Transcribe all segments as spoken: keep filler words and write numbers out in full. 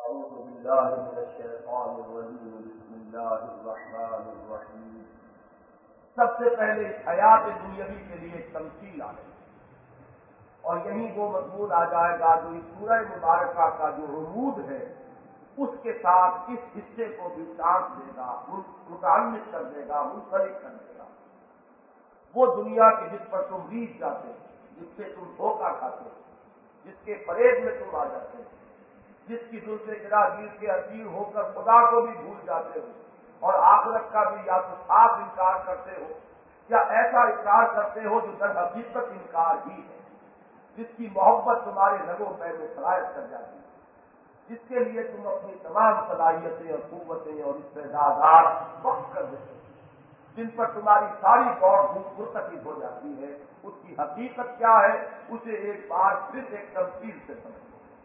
أعوذ بالله من الشيطان الرجيم بسم الله الرحمن الرحيم. سب سے پہلے حیات دنیاوی کے لیے ایک تمثیل آئے اور یہی وہ مضمون آ جائے گا جو اس سورہ مبارکہ کا جو رموز ہے اس کے ساتھ اس حصے کو بھی ٹانٹ دے گا، متعلق کر دے گا، منسلک کر دے گا. وہ دنیا کے جس پر تم ریچھ جاتے، جس سے تم دھوکہ کھاتے، جس کے فریب میں تم آ جاتے، جس کی زلف گراگیر کے اسیر ہو کر خدا کو بھی بھول جاتے ہو اور آخرت کا بھی یا تو صاف انکار کرتے ہو یا ایسا انکار کرتے ہو جو در حقیقت انکار ہی ہے، جس کی محبت تمہارے رگوں پہ میں سرایت کر جاتی ہے، جس کے لیے تم اپنی تمام صلاحیتیں اور قوتیں اور استعدادات وقف کر دیتے ہو، جن پر تمہاری ساری دوڑ دھوپ مرتکب ہو جاتی ہے، اس کی حقیقت کیا ہے اسے ایک بار پھر ایک تفصیل سے سمجھو.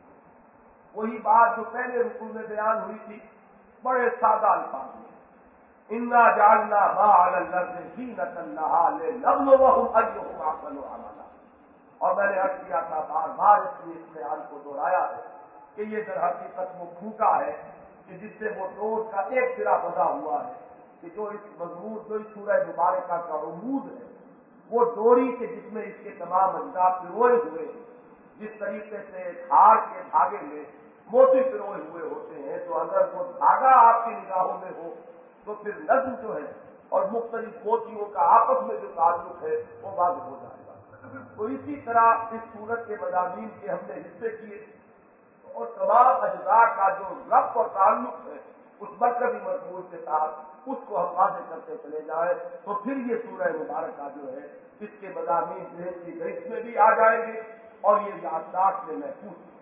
وہی بات جو پہلے رکوع میں بیان ہوئی تھی بڑے سادہ الفاظ میں، انا جعلنا ما علی الارض زینۃ لھا لنبلوہم ایہم احسن عملا. اور میں نے عرض کیا تھا بار بار اس لیے اس خیال کو دہرایا ہے کہ یہ در حقیقت وہ پھوٹا ہے کہ جس سے وہ ڈور کا ایک سرا بندھا ہوا ہے کہ جو اس مضمون جو اس سورہ مبارکہ کا رموز ہے وہ ڈوری کے جس میں اس کے تمام اجزاء پروئے ہوئے، جس طریقے سے ہار کے دھاگے میں موتی پروئے ہوئے ہوتے ہیں، تو اگر وہ دھاگا آپ کی نگاہوں میں ہو تو پھر نظم جو ہے اور مختلف موتیوں کا آپس میں جو تعلق ہے وہ واضح ہو جائے گا. تو اسی طرح اس سورت کے مضامین کے ہم نے حصے کیے اور تمام اجزاء کا جو ربط اور تعلق ہے اس مرکزی مضمون کے ساتھ اس کو ہم واضح کرتے چلے جائیں تو پھر یہ سورہ مبارکہ جو ہے اس کے مضامین ذہن کی گہرائی میں بھی آ جائیں گے اور یہ یادداشت میں محفوظ ہے.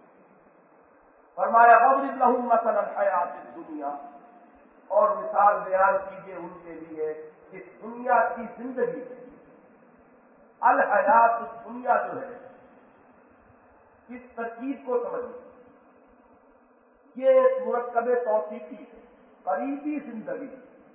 فرمایا وَاضْرِبْ لَهُم مَّثَلَ الْحَیَاةِ الدُّنْیَا، اور مثال بیان کیجیے ان کے لیے اس دنیا کی زندگی کے لیے. الحیات الدنیا جو ہے اس ترکیب کو سمجھیں، یہ ایک مرکب توصیفی ہے، قریبی زندگی.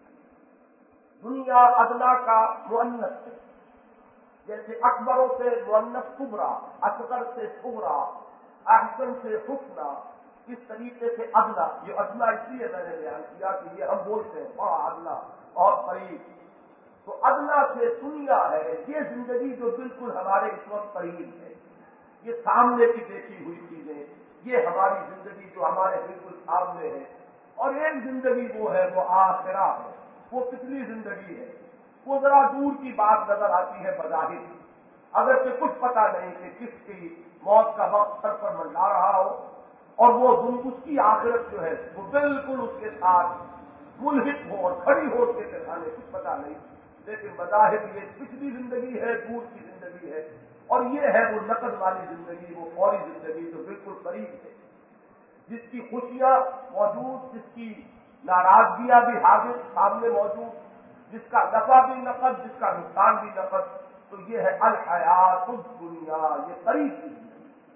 دنیا ادنا کا مؤنث ہے، جیسے اکبروں سے مؤنث کبرا، اصغر سے صغرا، احسن سے حسنہ، اس طریقے سے ادنا. یہ ادنا اس لیے میں نے بیان کیا کہ یہ ہم بولتے ہیں بڑا ادنا اور قریب. تو ادنا سے دنیا ہے یہ زندگی جو بالکل ہمارے اس وقت قریب ہے، یہ سامنے کی دیکھی ہوئی چیزیں، یہ ہماری زندگی جو ہمارے بالکل سامنے ہے. اور ایک زندگی وہ ہے وہ آخرہ ہے، وہ پچھلی زندگی ہے، وہ ذرا دور کی بات نظر آتی ہے بظاہر، اگرچہ کچھ پتا نہیں کہ کس کی موت کا وقت سر پر منڈا رہا ہو اور وہ اس کی آخرت جو ہے وہ بالکل اس کے ساتھ ملحق ہو اور کھڑی ہو اس کے درمیان کچھ پتا نہیں. لیکن بظاہر یہ پچھلی زندگی ہے، دور کی زندگی ہے، اور یہ ہے وہ نقد والی زندگی، وہ فوری زندگی جو بالکل قریب ہے، جس کی خوشیاں موجود، جس کی ناراضگیاں بھی حاضر سامنے موجود، جس کا نفع بھی نقد، جس کا نقصان بھی نقد. تو یہ ہے الحیات الدنیا، یہ قریب کی زندگی.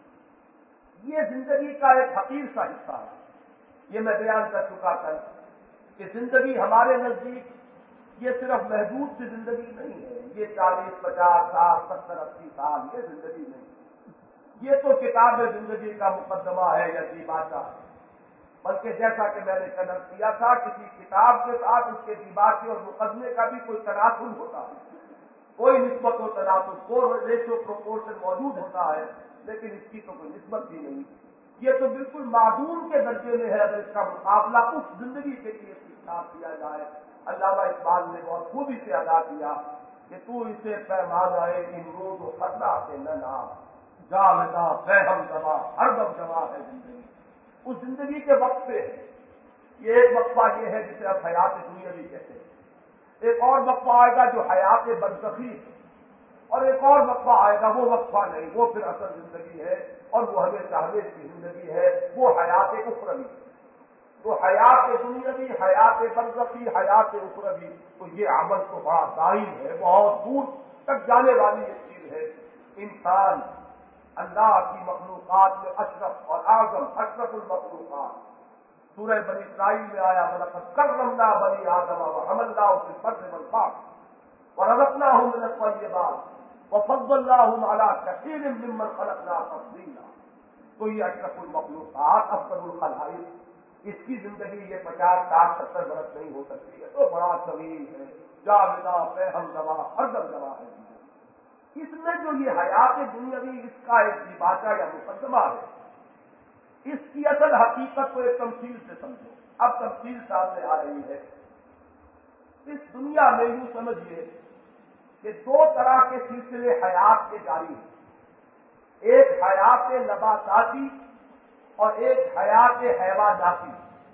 یہ زندگی کا ایک حقیر سا حصہ ہے. یہ میں بیان کر چکا تھا کہ زندگی ہمارے نزدیک یہ صرف محدود سی زندگی نہیں ہے، یہ چالیس پچاس ساٹھ ستر اسی سال یہ زندگی نہیں. یہ تو کتاب زندگی کا مقدمہ ہے یا دیباچہ ہے، بلکہ جیسا کہ میں نے قدر کیا تھا کسی کتاب کے ساتھ اس کے دیباچے اور مقدمے کا بھی کوئی تناسب ہوتا ہے، کوئی نسبت و تناسب، کوئی ریشو پروپورشن موجود ہوتا ہے، لیکن اس کی تو کوئی نسبت بھی نہیں. یہ تو بالکل معدوم کے درجے میں ہے اگر اس کا مقابلہ اس زندگی کے لیے خطاب کیا جائے. علامہ اقبال نے بہت خوبی سے ادا کیا کہ تو اسے پیمانہ امروز و خطرہ کے نہ نام جاویداں فہم زباں ہر دم جمع ہے زندگی. اس زندگی کے وقفے ہے. یہ ایک وقفہ یہ ہے جسے اب حیات دنیا بھی کہتے ہیں. ایک اور وقفہ آئے گا جو حیات برزخی ہے، اور ایک اور وقفہ آئے گا وہ وقفہ نہیں، وہ پھر اصل زندگی ہے اور وہ ہمیشہ ہمیشہ کی زندگی ہے، وہ حیات اخروی. تو حیات دنیاوی، حیات برزخی، حیات اخروی، تو یہ عمل تو بڑا دائم ہے، بہت دور تک جانے والی یہ چیز ہے. انسان اللہ کی مخلوقات میں اشرف اور اعظم، اشرف المخلوقات. سورہ بنی اسرائیل میں آیا وَلَقَدْ كَرَّمْنَا بَنِي آدَمَ وَحَمَلْنَاهُمْ فِي الْبَرِّ وَالْبَحْرِ وَرَزَقْنَاهُم مِّنَ الطَّيِّبَاتِ وَفَضَّلْنَاهُمْ عَلَىٰ كَثِيرٍ مِّمَّنْ خَلَقْنَا تَفْضِيلًا. تو یہ اشرف المخلوقات افضل الخلائق، اس کی زندگی یہ پچاس ساٹھ ستر برس نہیں ہو سکتی ہے، تو بڑا طویل ہے، جاویدہ فہم جوا ہردم جوا ہے۔ اس میں جو یہ حیات دنیاوی اس کا ایک دیباچہ یا مقدمہ ہے، اس کی اصل حقیقت کو ایک تمثیل سے سمجھو۔ اب تمثیل سامنے آ رہی ہے۔ اس دنیا میں یوں سمجھیے کہ دو طرح کے سلسلے حیات کے جاری ہیں، ایک حیات نباتاتی اور ایک حیات حیواناتی۔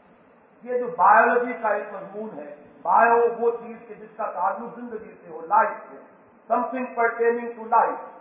یہ جو بایولوجی کا ایک مضمون ہے، بایو وہ چیز کہ جس کا تعلق زندگی سے ہو، لائف سے، something pertaining to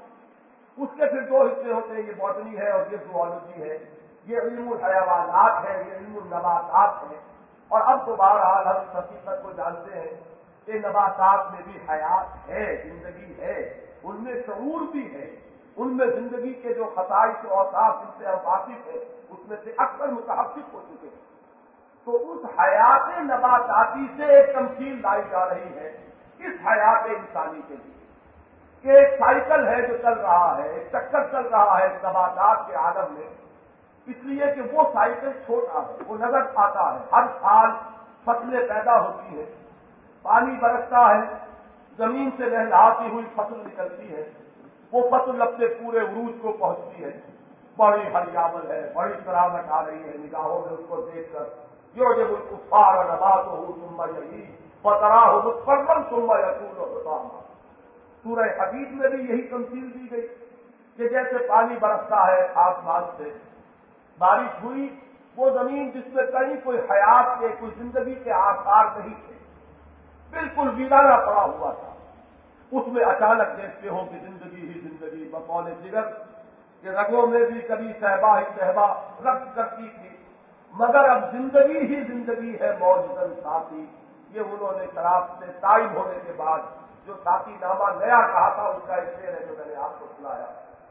life. اس کے پھر دو حصے ہوتے ہیں، یہ باٹنی ہے اور یہ زوالوجی ہے، یہ علم الحیوانات ہے، یہ علم النباتات ہے۔ اور اب تو بہرحال ہم اس حقیقت کو جانتے ہیں کہ نباتات میں بھی حیات ہے، زندگی ہے، ان میں شعور بھی ہے، ان میں زندگی کے جو خصائص و اوصاف جن سے ہم واقف ہیں اس میں سے اکثر متحقق ہو چکے ہیں۔ تو اس حیات نباتاتی سے ایک تمثیل لائی جا رہی ہے اس حیات انسانی کے لیے، کہ ایک سائیکل ہے جو چل رہا ہے، ایک چکر چل رہا ہے نباتات کے عالم میں، اس لیے کہ وہ سائیکل چھوٹا ہے، وہ نظر آتا ہے، ہر سال فصلیں پیدا ہوتی ہیں، پانی برستا ہے، زمین سے لہلاتی ہوئی فصل نکلتی ہے، وہ فصل اپنے پورے عروج کو پہنچتی ہے، بڑی ہریابل ہے، بڑی کراوٹ آ رہی ہے نگاہوں میں اس کو دیکھ کر، جو جب الکفار نباتہ ثم یہیج فتراہ مصفرا ثم یکون حطاما۔ سورہ حدید میں بھی یہی تمثیل دی گئی کہ جیسے پانی برستا ہے آسمان سے، بارش ہوئی، وہ زمین جس میں کہیں کوئی حیات کے، کوئی زندگی کے آثار نہیں تھے، بالکل ویرانہ پڑا ہوا تھا، اس میں اچانک دیکھتے ہو کہ زندگی ہی زندگی بقول جگر کہ رگوں میں بھی کبھی صحبا ہی صحبا رقص کرتی تھی، مگر اب زندگی ہی زندگی ہے موجزن ساتھی۔ یہ انہوں نے شراب سے تائب ہونے کے بعد جو ساتھی نامہ نیا کہا تھا اس کا ایک شعر ہے جو میں نے آپ کو سنایا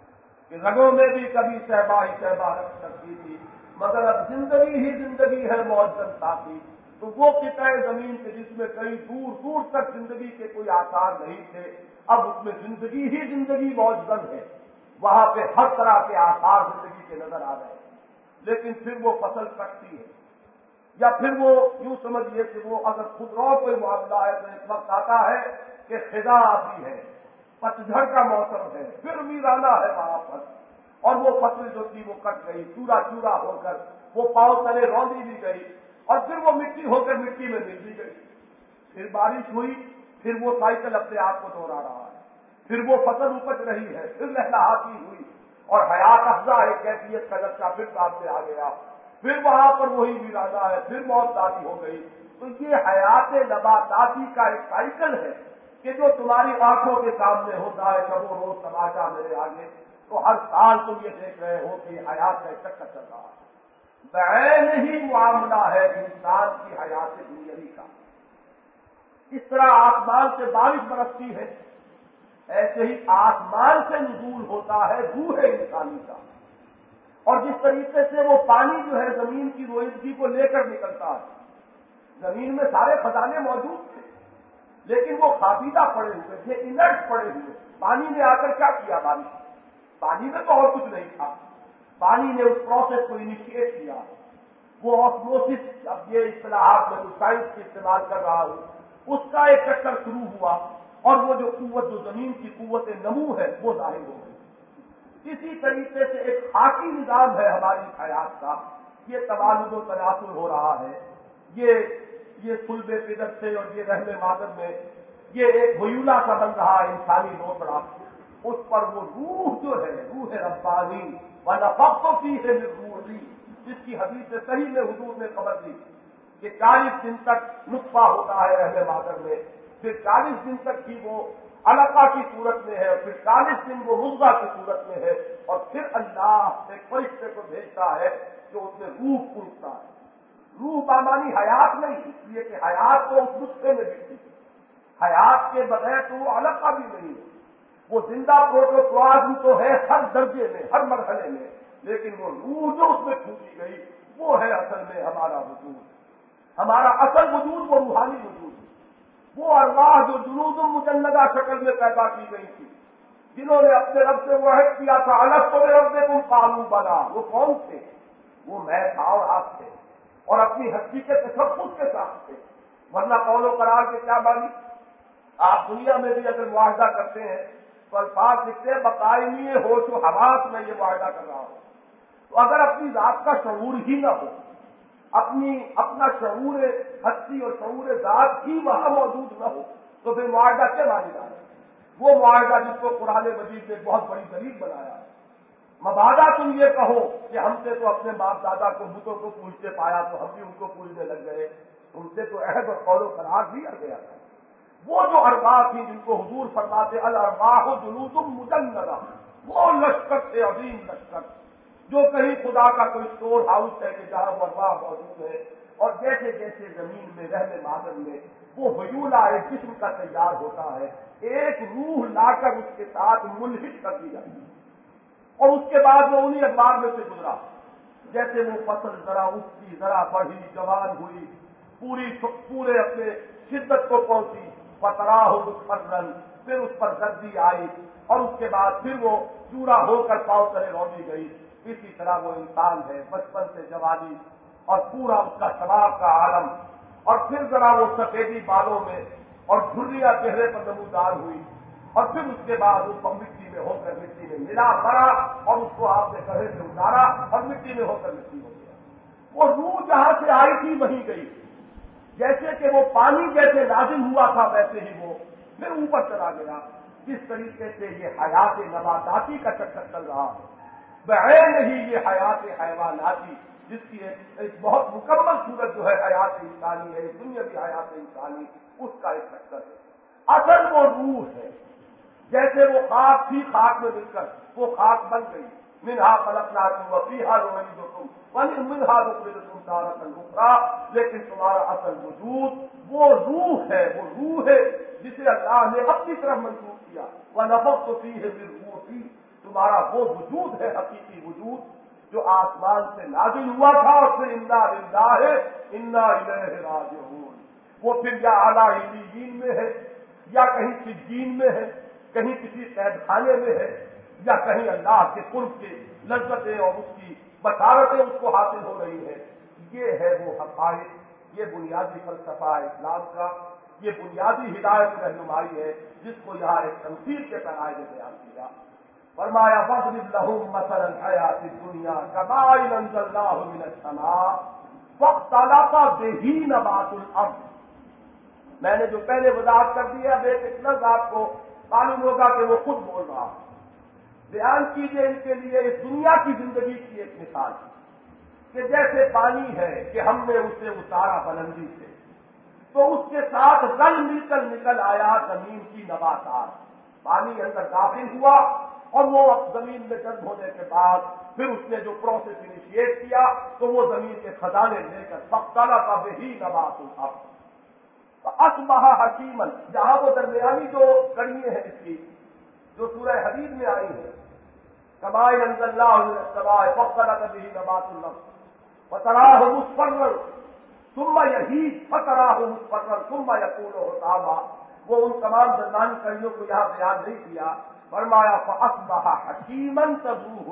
کہ رگوں میں بھی کبھی صحبا ہی صحبا رقص کرتی تھی، مگر اب زندگی ہی زندگی ہے موجزن ساتھی۔ تو وہ قطع زمین کے جس میں کئی دور دور تک زندگی کے کوئی آثار نہیں تھے، اب اس میں زندگی ہی زندگی موجزن ہے، وہاں پہ ہر طرح کے آثار زندگی کے نظر آ رہے ہیں۔ لیکن پھر وہ فصل کٹتی ہے، یا پھر وہ یوں سمجھیے کہ وہ اگر خودرو کوئی معاملہ ہے تو ایک وقت آتا ہے کہ خزاں آتی ہے، پتجھڑ کا موسم ہے، پھر ویرانہ ہے وہاں پر، اور وہ فصل جو تھی وہ کٹ گئی، چورا چورا ہو کر وہ پاؤں تلے روندی بھی گئی، اور پھر وہ مٹی ہو کر مٹی میں مل بھی گئی۔ پھر بارش ہوئی، پھر وہ سائیکل اپنے آپ کو دوہرا رہا ہے، پھر وہ فصل اپج رہی ہے، پھر لہلہاتی ہوئی، اور حیات افزا ایک کیفیت کا نقشہ پھر سامنے آ گیا، پھر وہاں پر وہی ویرانہ ہے، پھر موت داری ہو گئی۔ تو یہ حیات نباتاتی کا ایک سائیکل ہے کہ جو تمہاری آنکھوں کے سامنے ہوتا ہے شب و روز تماشا میرے آگے، تو ہر سال تم یہ دیکھ رہے ہو کہ حیات کا ایک چکر چل رہا ہے۔ بعین ہی معاملہ ہے انسان کی حیات دنیاوی کا۔ اس طرح آسمان سے بارش برستی ہے، ایسے ہی آسمان سے نزول ہوتا ہے روح انسانی کا، اور جس طریقے سے وہ پانی جو ہے زمین کی روئندگی کو لے کر نکلتا ہے، زمین میں سارے خزانے موجود تھے لیکن وہ خابیدہ پڑے ہوئے تھے، انرٹ پڑے ہوئے۔ پانی نے آ کر کیا کیا؟ بارش، پانی میں تو اور کچھ نہیں تھا، پانی نے اس پروسیس کو انیشیٹ کیا، وہ آسموسس، اب یہ اصطلاحات میں سائنس کی استعمال کر رہا ہوں، اس کا ایک چکر شروع ہوا، اور وہ جو قوت، جو زمین کی قوت نمو ہے وہ ظاہر ہو گئی۔ اسی طریقے سے ایک خاکی نظام ہے ہماری حیات کا، یہ توالد و تناسل ہو رہا ہے، یہ یہ صلب پدر سے اور یہ رحم مادر میں یہ ایک حیولہ سا بن رہا ہے انسانی لوتڑا، اس پر وہ روح جو ہے، روح ربانی ونفخت فیہ من روحی، جس کی حدیث صحیح میں حضور نے خبر دی کہ چالیس دن تک نطفہ ہوتا ہے رحم مادر میں، پھر چالیس دن تک ہی وہ علقہ کی صورت میں ہے، پھر چالیس دن وہ مضغہ کی صورت میں ہے، اور پھر اللہ ایک فرشتے کو بھیجتا ہے جو اس میں روح پھونکتا ہے۔ روح بامانی حیات نہیں، اس لیے کہ حیات تو اس نطفے میں دکھتی ہے، حیات کے بغیر تو وہ علقہ بھی نہیں ہے، وہ زندہ پروٹوپلازم تو ہے ہر درجے میں، ہر مرحلے میں، لیکن وہ روح جو اس میں پھونکی گئی وہ ہے اصل میں ہمارا وجود، ہمارا اصل وجود وہ روحانی وجود ہے، وہ ارواح جو جنود مجندہ شکل میں پیدا کی گئی تھی، جنہوں نے اپنے رب سے وہ عہد کیا تھا الگ تو رب سے تم قالوا بلا، وہ کون تھے؟ وہ میں تھا اور آپ تھے، اور اپنی ہستی کے تشخص کے ساتھ تھے، ورنہ قول و قرار کے کیا بانی؟ آپ دنیا میں بھی اگر معاہدہ کرتے ہیں تو الفاظ لکھتے ہیں بقائمی ہوش و حواس میں یہ معاہدہ کر رہا ہوں، تو اگر اپنی ذات کا شعور ہی نہ ہو، اپنی اپنا شعور ہستی اور شعور ذات ہی وہاں موجود نہ ہو، تو پھر معاہدہ کیا مانے گا؟ وہ معاہدہ جس کو قرآن مجید نے بہت بڑی دلیل بنایا، مبادہ تم یہ کہو کہ ہم سے تو اپنے باپ دادا کو بتوں کو پوجتے پایا تو ہم بھی ان کو پوجنے لگ گئے، تم سے تو عہد اور قول و قرار دیا گیا تھا۔ وہ جو ارواح تھی جن کو حضور فرماتے الارواح جنود مجندہ، وہ لشکر سے عظیم لشکر جو کہیں خدا کا کوئی اسٹور ہاؤس ہے کہ جہاں وہ ارواح موجود ہے، اور جیسے جیسے زمین میں رہنے مادر میں وہ حیولہ ایک جسم کا تیار ہوتا ہے، ایک روح لا کر اس کے ساتھ ملحق کر دی جاتی ہے، اور اس کے بعد وہ انہی اخبار میں سے گزرا، جیسے وہ فصل ذرا اٹھتی، ذرا بڑھی، جوان ہوئی، پوری پورے اپنے شدت کو پہنچی، فتراہ مصفرن، پھر اس پر زردی آئی، اور اس کے بعد پھر وہ چورا ہو کر پاؤں تلے روندی گئی۔ اسی طرح وہ انسان ہے، بچپن سے جوانی اور پورا اس کا شباب کا عالم، اور پھر ذرا وہ سفیدی بالوں میں اور جھریاں چہرے پر نمودار ہوئی، اور پھر اس کے بعد وہ مٹی میں ہو کر مٹی میں ملا مرا، اور اس کو آپ نے گڑھے سے اتارا اور مٹی میں ہو کر مٹی ہو گیا۔ وہ روح جہاں سے آئی تھی وہیں گئی، جیسے کہ وہ پانی جیسے نازل ہوا تھا ویسے ہی وہ پھر اوپر چلا گیا۔ جس طریقے سے یہ حیات نباتاتی کا چکر چل رہا ہے، بعین ہی یہ حیات حیواناتی جس کی ایک, ایک بہت مکمل صورت جو ہے حیات انسانی ہے، دنیاوی حیات انسانی، اس کا ایک چکر ہے۔ اصل وہ روح ہے، جیسے وہ خاک تھی، خاک میں مل کر وہ خاک بن گئی، منہا خلقناکم وفیہا نعیدکم ومنہا نخرجکم تارۃ اخری، لیکن تمہارا اصل وجود وہ روح ہے، وہ روح ہے جسے اللہ نے اپنی طرف منسوخ کیا، وَنَفَخْتُ فِيهِ مِن رُّوحِي، تمہارا وہ وجود ہے، حقیقی وجود جو آسمان سے نازل ہوا تھا، اور پھر انا للہ انا الیہ راجعون، وہ پھر یا اعلیٰ علیین میں ہے، یا کہیں سجین میں ہے، کہیں کسی قید خانے میں ہے، یا کہیں اللہ کے قرب کی لذتیں اور اس کی بشارتیں اس کو حاصل ہو رہی ہیں۔ یہ ہے وہ حقائق، یہ بنیادی فلسفہ اسلام کا، یہ بنیادی ہدایت رہنمائی ہے جس کو یہاں ایک تمثیل کے پیمانے میں بیان کیا۔ فرمایا وَاضْرِبْ لَهُم مَّثَلَ الْحَيَاةِ الدُّنْيَا كَمَاءٍ أَنزَلْنَاهُ مِنَ السَّمَاءِ فَاخْتَلَطَ بِهِ نَبَاتُ الْأَرْضِ، میں نے جو پہلے وضاحت کر دی ہے، اب ایک لفظ آپ کو معلوم ہوگا کہ وہ خود بول رہا ہے۔ بیان کیجئے ان کے لیے اس دنیا کی زندگی کی ایک مثال کہ جیسے پانی ہے کہ ہم نے اسے اتارا بلندی سے، تو اس کے ساتھ رل مل کر نکل آیا زمین کی نباتات، پانی اندر داخل ہوا، اور وہ اب زمین میں جذب ہونے کے بعد پھر اس نے جو پروسیس انیشیٹ کیا تو وہ زمین کے خزانے لے کر فاختلط بہ نبات الارض فاصبح حشیما، جہاں وہ درمیانی جو کڑیاں ہیں اس کی جو سورہ حدید میں آئی ہیں، کماء انزلناہ من السماء فاختلط بہ نبات الارض فتراہ مصفرا ثم یہیج فتراہ مصفرا ثم یکون حطاما، وہ ان تمام درمیانی کڑیوں کو یہاں بیان نہیں کیا، فرمایا فاصبح حشیما تذروہ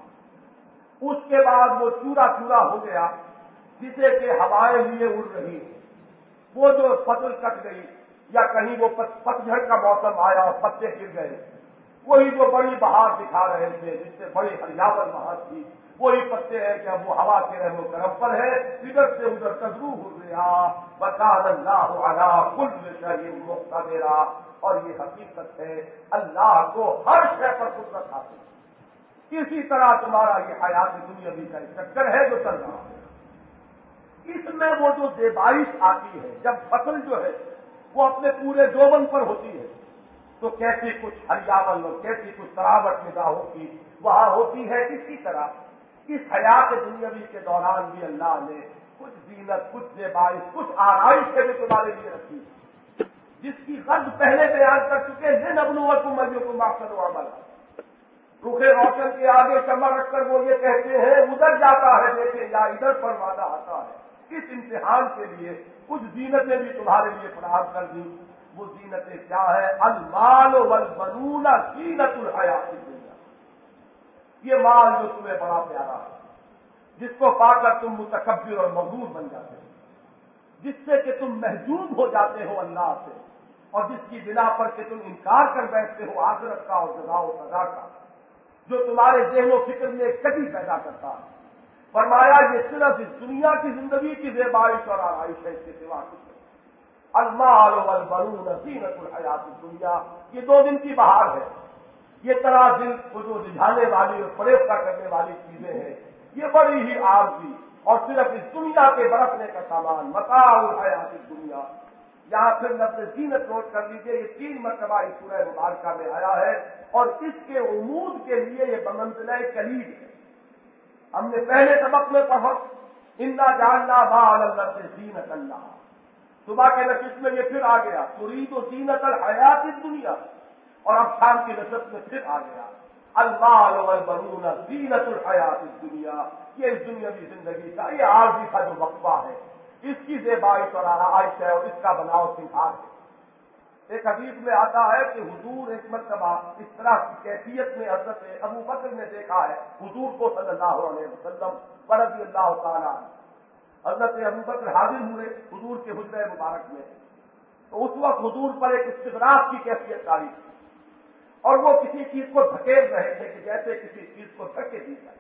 الرياح، اس کے بعد وہ چورا چورا ہو گیا جسے کہ ہوائیں لیے اڑ رہی ہیں۔ وہ جو فصل کٹ گئی یا کہیں وہ پتجھڑ کا موسم آیا اور پتے گر گئے، وہی جو بڑی بہار دکھا رہے تھے جس سے بڑی ہریاول بہار تھی، وہی پتے ہیں کہ اب وہ ہوا کے رحم و کرم پر ہے، ادھر سے ادھر تذروہ الرياح وكان الله على كل شيء مقتدرا، اور یہ حقیقت ہے اللہ کو ہر شے پر قدرت حاصل ہے۔ اسی طرح تمہارا یہ حیات دنیاوی کا ایک چکر ہے جو چل رہا ہے، اس میں وہ جو زیبائش آتی ہے جب فصل جو ہے وہ اپنے پورے جوبن پر ہوتی ہے تو کیسی کچھ ہریاول اور کیسی کچھ تراوٹ نگاہوں کی وہاں ہوتی ہے، اسی طرح اس حیات دنیاوی کے دوران بھی اللہ نے کچھ زینت، کچھ زیبائش، کچھ آرائش کے بھی تمہارے لیے رکھی جس کی غرض پہلے بیان کر چکے لنبلوکم ایکم احسن عملا۔ رخ روشن کے آگے کمر رکھ کر وہ یہ کہتے ہیں ادھر جاتا ہے دیکھیں یا ادھر پر وعدہ آتا ہے، اس امتحان کے لیے کچھ زینتیں بھی تمہارے لیے فراہم کر دی، وہ زینت کیا ہے؟ المال والبنون زینت الحیات الدنیا. یہ مال جو تمہیں بڑا پیارا ہے، جس کو پا کر تم متکبر اور مغرور بن جاتے ہو، جس سے کہ تم محجوب ہو جاتے ہو اللہ سے، اور جس کی بنا پر کہ تم انکار کر بیٹھتے ہو آخرت کا اور جزا و سزا کا، جو تمہارے ذہن و فکر میں کبھی پیدا کرتا ہے. فرمایا یہ صرف اس دنیا کی زندگی کی زیبائش اور آرائش ہے، اس کے سوا کچھ نہیں. المال والبنون زینت الحیات الدنیا، یہ دو دن کی بہار ہے. یہ طرح دل کو جو رجھانے والی اور فریفتہ کرنے والی چیزیں ہیں، یہ بڑی ہی عارضی اور صرف اس دنیا کے برتنے کا سامان، متاع الحیات الدنیا. یہاں پھر لفظ زینت نوٹ کر لیجیے، یہ تین مرتبہ اس سورہ مبارکہ میں آیا ہے، اور اس کے عمود کے لیے یہ بمنزلہ کلید ہے. ہم نے پہلے سبق میں پڑھا انا جعلنا ما علی الارض زینۃ اللہ، صبح کے نشست میں یہ پھر آ گیا ترید زینت الحیات الدنیا، اور اب شام کی نشست میں پھر آ گیا المال والبنون زینت الحیات الدنیا. یہ اس دنیاوی زندگی کا یہ عارضی کا جو وقفہ ہے، اس کی زیبائش اور آرائش ہے، اور اس کا بناؤ سنگھار ہے. ایک حدیث میں آتا ہے کہ حضور ایک مرتبہ اس طرح کی کیفیت میں حضرت ابو بکر نے دیکھا ہے حضور کو صلی اللہ علیہ وسلم رضی اللہ تعالیٰ عنہ. حضرت ابو بکر حاضر ہوئے حضور کے حجرہ مبارک میں، تو اس وقت حضور پر ایک استغراق کی کیفیت تاری تھی، اور وہ کسی چیز کو دھکیل رہے تھے کہ جیسے کسی چیز کو دھکے دی جائے.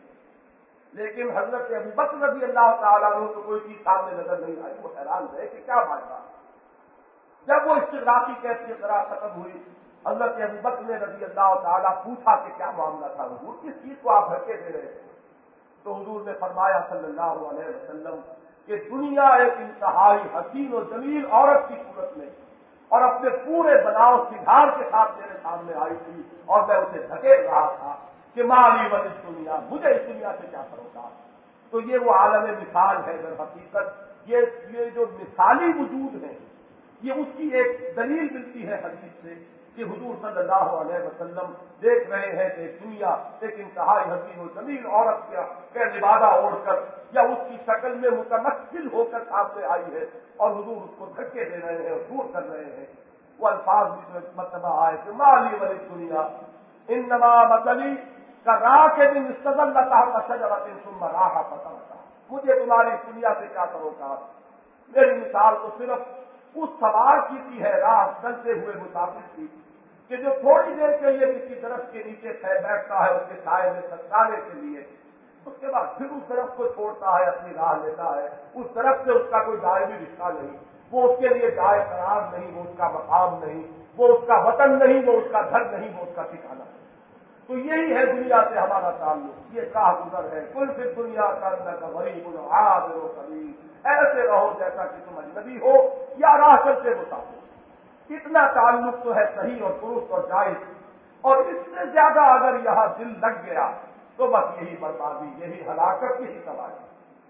لیکن حضرت ابو بکر رضی اللہ تعالیٰ عنہ کو کوئی چیز سامنے نظر نہیں آئی. وہ حیران رہے کہ کیا بات ہے. جب وہ استغراقی کیفیت ذرا ختم ہوئی، حضرت ابو بکر نے رضی اللہ تعالیٰ پوچھا کہ کیا معاملہ تھا حضور، کس چیز کو آپ دھکے دے رہے تھے؟ تو حضور نے فرمایا صلی اللہ علیہ وسلم کہ دنیا ایک انتہائی حسین و جمیل عورت کی صورت میں اور اپنے پورے بناؤ سنگھار کے ساتھ میرے سامنے آئی تھی، اور میں اسے دھکیل رہا تھا کہ مالی ولی دنیا، مجھے اس دنیا سے کیا کروگا. تو یہ وہ عالم مثال ہے. در حقیقت یہ یہ جو مثالی وجود ہے، یہ اس کی ایک دلیل ملتی ہے حدیث سے کہ حضور صلی اللہ علیہ وسلم دیکھ رہے ہیں کہ ایک دنیا ایک انتہائی حسین و جمیل عورت کا لبادہ اوڑھ کر یا اس کی شکل میں متمثل ہو کر سامنے آئی ہے، اور حضور اس کو دھکے دے رہے ہیں اور دور کر رہے ہیں. وہ الفاظ بھی جو مرتبہ آئے کہ مالی ولی دنیا انما مثلی کا راہ کے دن استدل تحت شجرۃ ثم راح فترکھا، مجھے تمہاری دنیا سے کیا کرو گا. میری مثال تو صرف اس سوار کی سی ہے، راہ چلتے ہوئے مسافر کی، کہ جو تھوڑی دیر کے لیے کسی درخت کے نیچے بیٹھتا ہے اس کے سائے میں ستانے کے لیے، اس کے بعد پھر اس درخت کو چھوڑتا ہے، اپنی راہ لیتا ہے. اس درخت سے اس کا کوئی دائمی رشتہ نہیں، وہ اس کے لیے جائے قرار نہیں، وہ اس کا مقام نہیں، وہ اس کا وطن نہیں، وہ اس کا گھر نہیں، وہ اس کا ٹھکانہ نہیں. تو یہی ہے دنیا سے ہمارا تعلق، یہ راہ گزر ہے. کل پھر دنیا کا اندر کا غریب عابر و قریب، ایسے رہو جیسا کہ تم اجنبی ہو یا راہ چلتے مسافر. اتنا تعلق تو ہے صحیح اور درست اور جائز، اور اس سے زیادہ اگر یہاں دل لگ گیا تو بس یہی بربادی، یہی ہلاکت، یہی تباہی.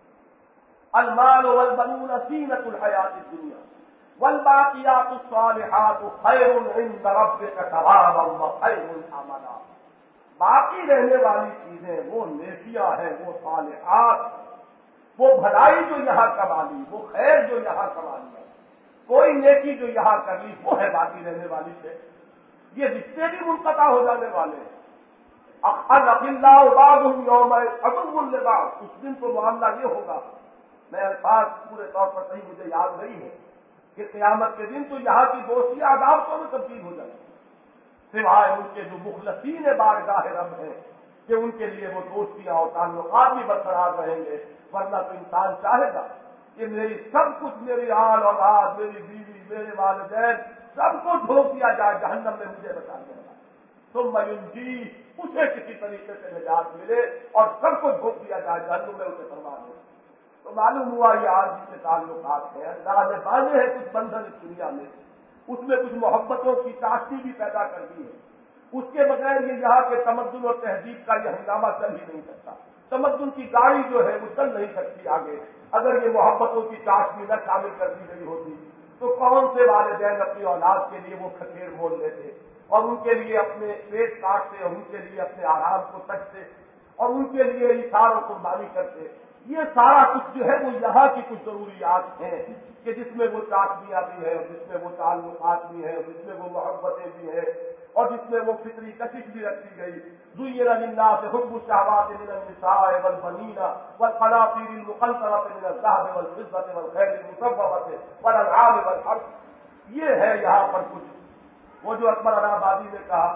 المال والبنون زینت الحیات الدنیا والباقیات الصالحات خیر عند ربک ثوابا وخیر املا. باقی رہنے والی چیزیں وہ نیکیاں ہیں، وہ صالحات، وہ بھلائی جو یہاں کما لی، وہ خیر جو یہاں کما لیا، کوئی نیکی جو یہاں کر لی، وہ ہے باقی رہنے والی سے. یہ رشتے بھی منقطع ہو جانے والے ہیں. الاخلاء بعضهم يومئذ عدو لبعض، اس دن تو معاملہ یہ ہوگا، میں الفاظ پورے طور پر صحیح مجھے یاد نہیں ہے کہ قیامت کے دن تو یہاں کی دوستیاں عداوتوں میں تبدیل ہو جائیں گی، سوائے ان کے جو مخلصین بارگاہ رب ہیں کہ ان کے لیے وہ دوستیاں اور تعلقات بھی برقرار رہیں گے. ورنہ تو انسان چاہے گا کہ میری سب کچھ، میری آل اولاد، میری بیوی، میرے والدین، سب کو ڈھونک دیا جائے جہنم میں، مجھے بچا دیا جائے. تو میونجی اسے کسی طریقے سے نجات ملے اور سب کو ڈھونک دیا جائے جہنم میں، اسے فرما دے. تو معلوم ہوا یہ عارضی سے تعلقات ہیں. اللہ نے باندھے ہیں کچھ بندھن اس دنیا میں، اس میں کچھ محبتوں کی تاشی بھی پیدا کر دی ہے. اس کے بغیر یہ یہاں کے تمدن اور تہذیب کا یہ ہنگامہ چل ہی نہیں سکتا. تمدن کی گاڑی جو ہے وہ چل نہیں سکتی آگے اگر یہ محبتوں کی چاشنی نہ شامل کر دی گئی ہوتی. تو کون سے والدین اپنی اولاد کے لیے وہ کھکیر مول لیتے اور ان کے لیے اپنے پیٹ کاٹتے اور ان کے لیے اپنے آرام کو تجتے اور ان کے لیے اشار و قربانی کرتے. یہ سارا کچھ جو ہے وہ یہاں کی کچھ ضروریات ہیں کہ جس میں وہ چاشنیاں بھی ہیں اور جس میں وہ تعلقات بھی ہیں اور جس میں وہ محبتیں بھی ہیں اور جس میں وہ فطری کشش بھی رکھی گئی. زُيِّنَ لِلنَّاسِ حُبُّ الشَّهَوَاتِ مِنَ النِّسَاءِ وَالْبَنِينَ وَالْقَنَاطِيرِ الْمُقَنطَرَةِ مِنَ الذَّهَبِ وَالْفِضَّةِ وَالْخَيْلِ الْمُسَوَّمَةِ وَالْأَنْعَامِ وَالْحَرْثِ. یہ ہے یہاں پر کچھ وہ جو اکبر آبادی نے کہا،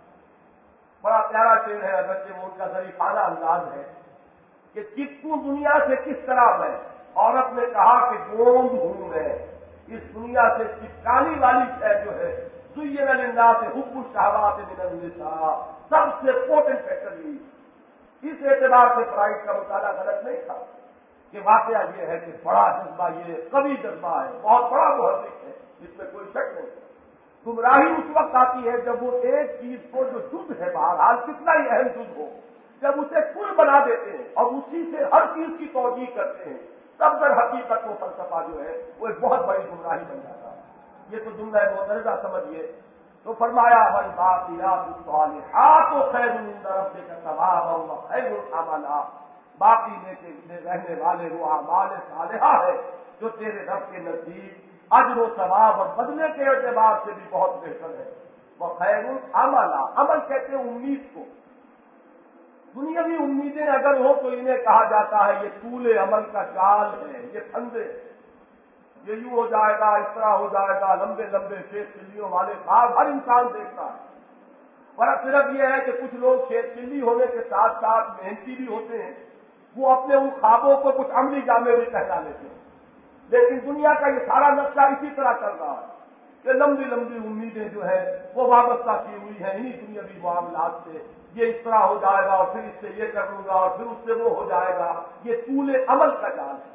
بڑا پیارا شعر ہے، اگرچہ وہ ان کا ظریفانہ انداز ہے کہ چپکوں دنیا سے کس طرح میں. عورت نے کہا کہ گوند ہوں میں، اس دنیا سے چپکانے والی شے جو ہے زُيِّنَ لِلنَّاسِ حُبُّ الشَّهَوَاتِ مِنَ النِّسَاءِ، سب سے پوٹنٹ فیکٹر یہ. اس اعتبار سے فرائض کا مطالعہ غلط نہیں تھا کہ واقعہ یہ ہے کہ بڑا جذبہ، یہ قوی جذبہ ہے، بہت بڑا محرک ہے، اس میں کوئی شک نہیں. گمراہی اس وقت آتی ہے جب وہ ایک چیز کو جو جز ہے، بہرحال کتنا ہی اہم جز ہو، جب اسے کل بنا دیتے ہیں اور اسی سے ہر چیز کی توجیہ کرتے ہیں، تب در حقیقت وہ فلسفہ جو ہے وہ ایک بہت بڑی گمراہی بن جاتا ہے. یہ تو جملہ مترجہ سمجھیے. تو فرمایا والباقیات الصالحات خیر عند ربک ثوابا وخیر عملا. باقی نیک رہنے والے وہ اعمال صالحہ ہے جو تیرے رب کے نزدیک اجر و ثواب اور بدلے کے اعتبار سے بھی بہت بہتر ہے. وہ خیر عملا، عمل کہتے ہیں امید کو. دنیاوی امیدیں اگر ہو تو انہیں کہا جاتا ہے یہ طول عمل کا جال ہے، یہ پھندے، یہ یوں ہو جائے گا، اس طرح ہو جائے گا، لمبے لمبے شیر چلیوں والے خواب ہر انسان دیکھتا ہے. فرق صرف یہ ہے کہ کچھ لوگ شیر چلی ہونے کے ساتھ ساتھ محنتی بھی ہوتے ہیں، وہ اپنے ان خوابوں کو کچھ عملی جامے بھی پہنا لیتے ہیں. لیکن دنیا کا یہ سارا نقشہ اسی طرح چل رہا ہے کہ لمبی لمبی امیدیں جو ہے وہ وابستہ کی ہوئی ہیں انہی دنیاوی معاملات سے. یہ اس طرح ہو جائے گا اور پھر اس سے یہ کر لوں گا اور پھر اس سے وہ ہو جائے گا. یہ طول عمل کا جال ہے.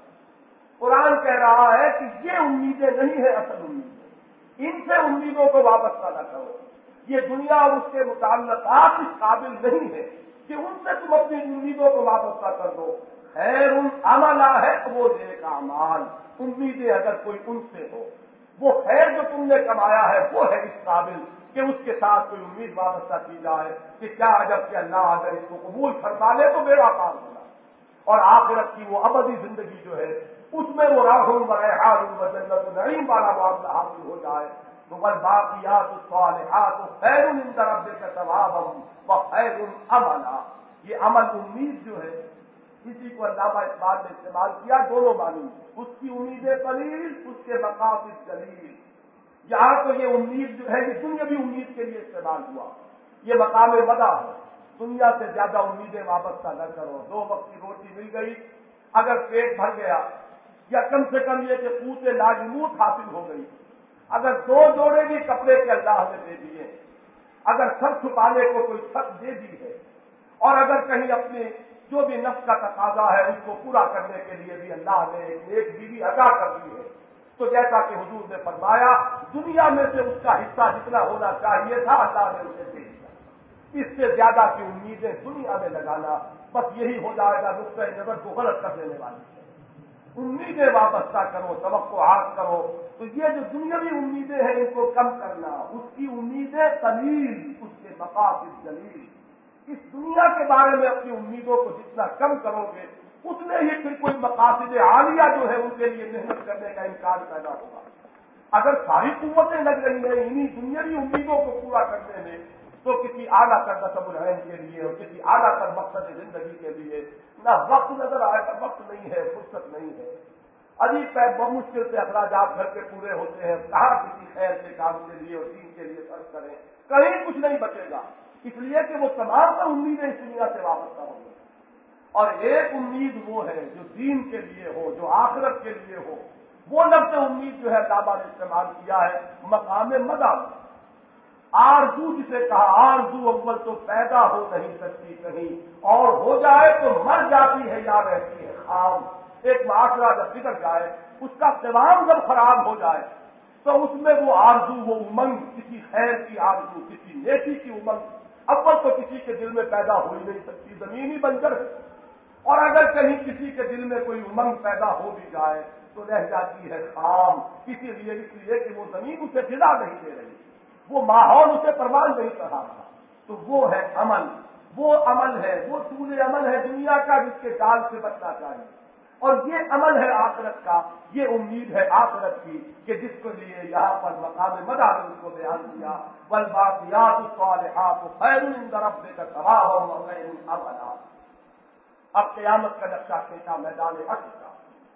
قرآن کہہ رہا ہے کہ یہ امیدیں نہیں ہیں اصل امیدیں، ان سے امیدوں کو وابستہ نہ کرو. یہ دنیا اور اس کے متعلقات اس قابل نہیں ہے کہ ان سے تم اپنی امیدوں کو وابستہ کر دو. خیر عملہ ہے وہ نیک اعمال. امیدیں اگر کوئی ان سے ہو، وہ خیر جو تم نے کمایا ہے وہ ہے اس قابل کہ اس کے ساتھ کوئی امید وابستہ کی جائے کہ کیا عجب کہ اللہ اگر اس کو قبول فرما لے تو بیڑا پار ہوگا اور آخرت کی وہ ابدی زندگی جو ہے اس میں وہ راحون و ریحان و جنت و نعیم والا معاملہ حاصل ہو جائے. تو والباقیات الصالحات خیر عند ربک ثوابا وخیر عملا. یہ عمل امید جو ہے اسی کو علامہ اقبال نے استعمال کیا دونوں معنی، اس کی امید قلیل، اس کے مقاصد جلیل. یہاں تو یہ امید جو ہے یہ دنیاوی امید کے لیے استعمال ہوا، یہ مقام مدح ہے. دنیا سے زیادہ امیدیں وابستہ نہ کرو. دو وقت کی روٹی مل گئی، اگر پیٹ بھر گیا، یا کم سے کم یہ کہ قوت لاجموت حاصل ہو گئی، اگر دو جوڑے بھی کپڑے کے اللہ نے دے دیے، اگر سر چھپانے کو کوئی چھت دے دی ہے، اور اگر کہیں اپنے جو بھی نفس کا تقاضا ہے اس کو پورا کرنے کے لیے بھی اللہ نے ایک نیک بیوی عطا کر دی ہے، تو جیسا کہ حضور نے فرمایا دنیا میں سے اس کا حصہ جتنا ہونا چاہیے تھا اللہ نے اسے دے دیا. اس سے زیادہ کی امیدیں دنیا میں لگانا بس یہی ہو جائے گا نقطۂ نظر کو غلط کر دینے والی ہے. امیدیں وابستہ کرو، توقعات کرو. تو یہ جو دنیاوی امیدیں ہیں ان کو کم کرنا، اس کی امیدیں قلیل، اس کے مقاصد جلیل. اس دنیا کے بارے میں اپنی امیدوں کو جتنا کم کرو گے اتنے ہی پھر کوئی مقاصد عالیہ جو ہے ان کے لیے محنت کرنے کا امکان پیدا ہوگا. اگر ساری قوتیں لگ رہی ہیں انہی دنیاوی امیدوں کو پورا کرنے میں تو کسی اعلیٰ تر نصب العین کے لیے اور کسی اعلیٰ تر مقصد زندگی کے لیے نہ وقت نظر آئے گا. وقت نہیں ہے، فرصت نہیں ہے. عجیب پہ بہت مشکل سے اخراجات گھر کے پورے ہوتے ہیں. کہاں کسی خیر کے کام کے لیے اور دین کے لیے خرچ کریں، کہیں کچھ نہیں بچے گا. اس لیے کہ وہ تمام تر امیدیں اس دنیا سے وابستہ ہوں گی. اور ایک امید وہ ہے جو دین کے لیے ہو، جو آخرت کے لیے ہو. وہ لفظ امید جو ہے علامہ نے استعمال کیا ہے مقام مدح. آرزو جسے کہا، آرزو اول تو پیدا ہو نہیں سکتی کہیں اور ہو جائے تو مر جاتی ہے یا رہتی ہے خام. ایک معاشرہ جب بگڑ جائے، اس کا قوام جب خراب ہو جائے تو اس میں وہ آرزو، وہ امنگ، کسی خیر کی آرزو، کسی نیکی کی امنگ اول تو کسی کے دل میں پیدا ہو ہی نہیں سکتی، زمین ہی بنجر ہے. اور اگر کہیں کسی کے دل میں کوئی امنگ پیدا ہو بھی جائے تو رہ جاتی ہے خام. اسی لیے اس لیے کہ وہ زمین اسے غذا نہیں دے رہی، وہ ماحول اسے پروان نہیں کر رہا. تو وہ ہے عمل، وہ عمل ہے، وہ طول عمل ہے دنیا کا جس کے جال سے بچنا چاہیے. اور یہ عمل ہے آخرت کا، یہ امید ہے آخرت کی کہ جس کے لیے یہاں پر مقام مدارج کو بیان کیا، والباقیات الصالحات خیر عند ربک ثوابا وخیر املا۔ اب قیامت کا نقشہ کھینچا میدان حشر کا۔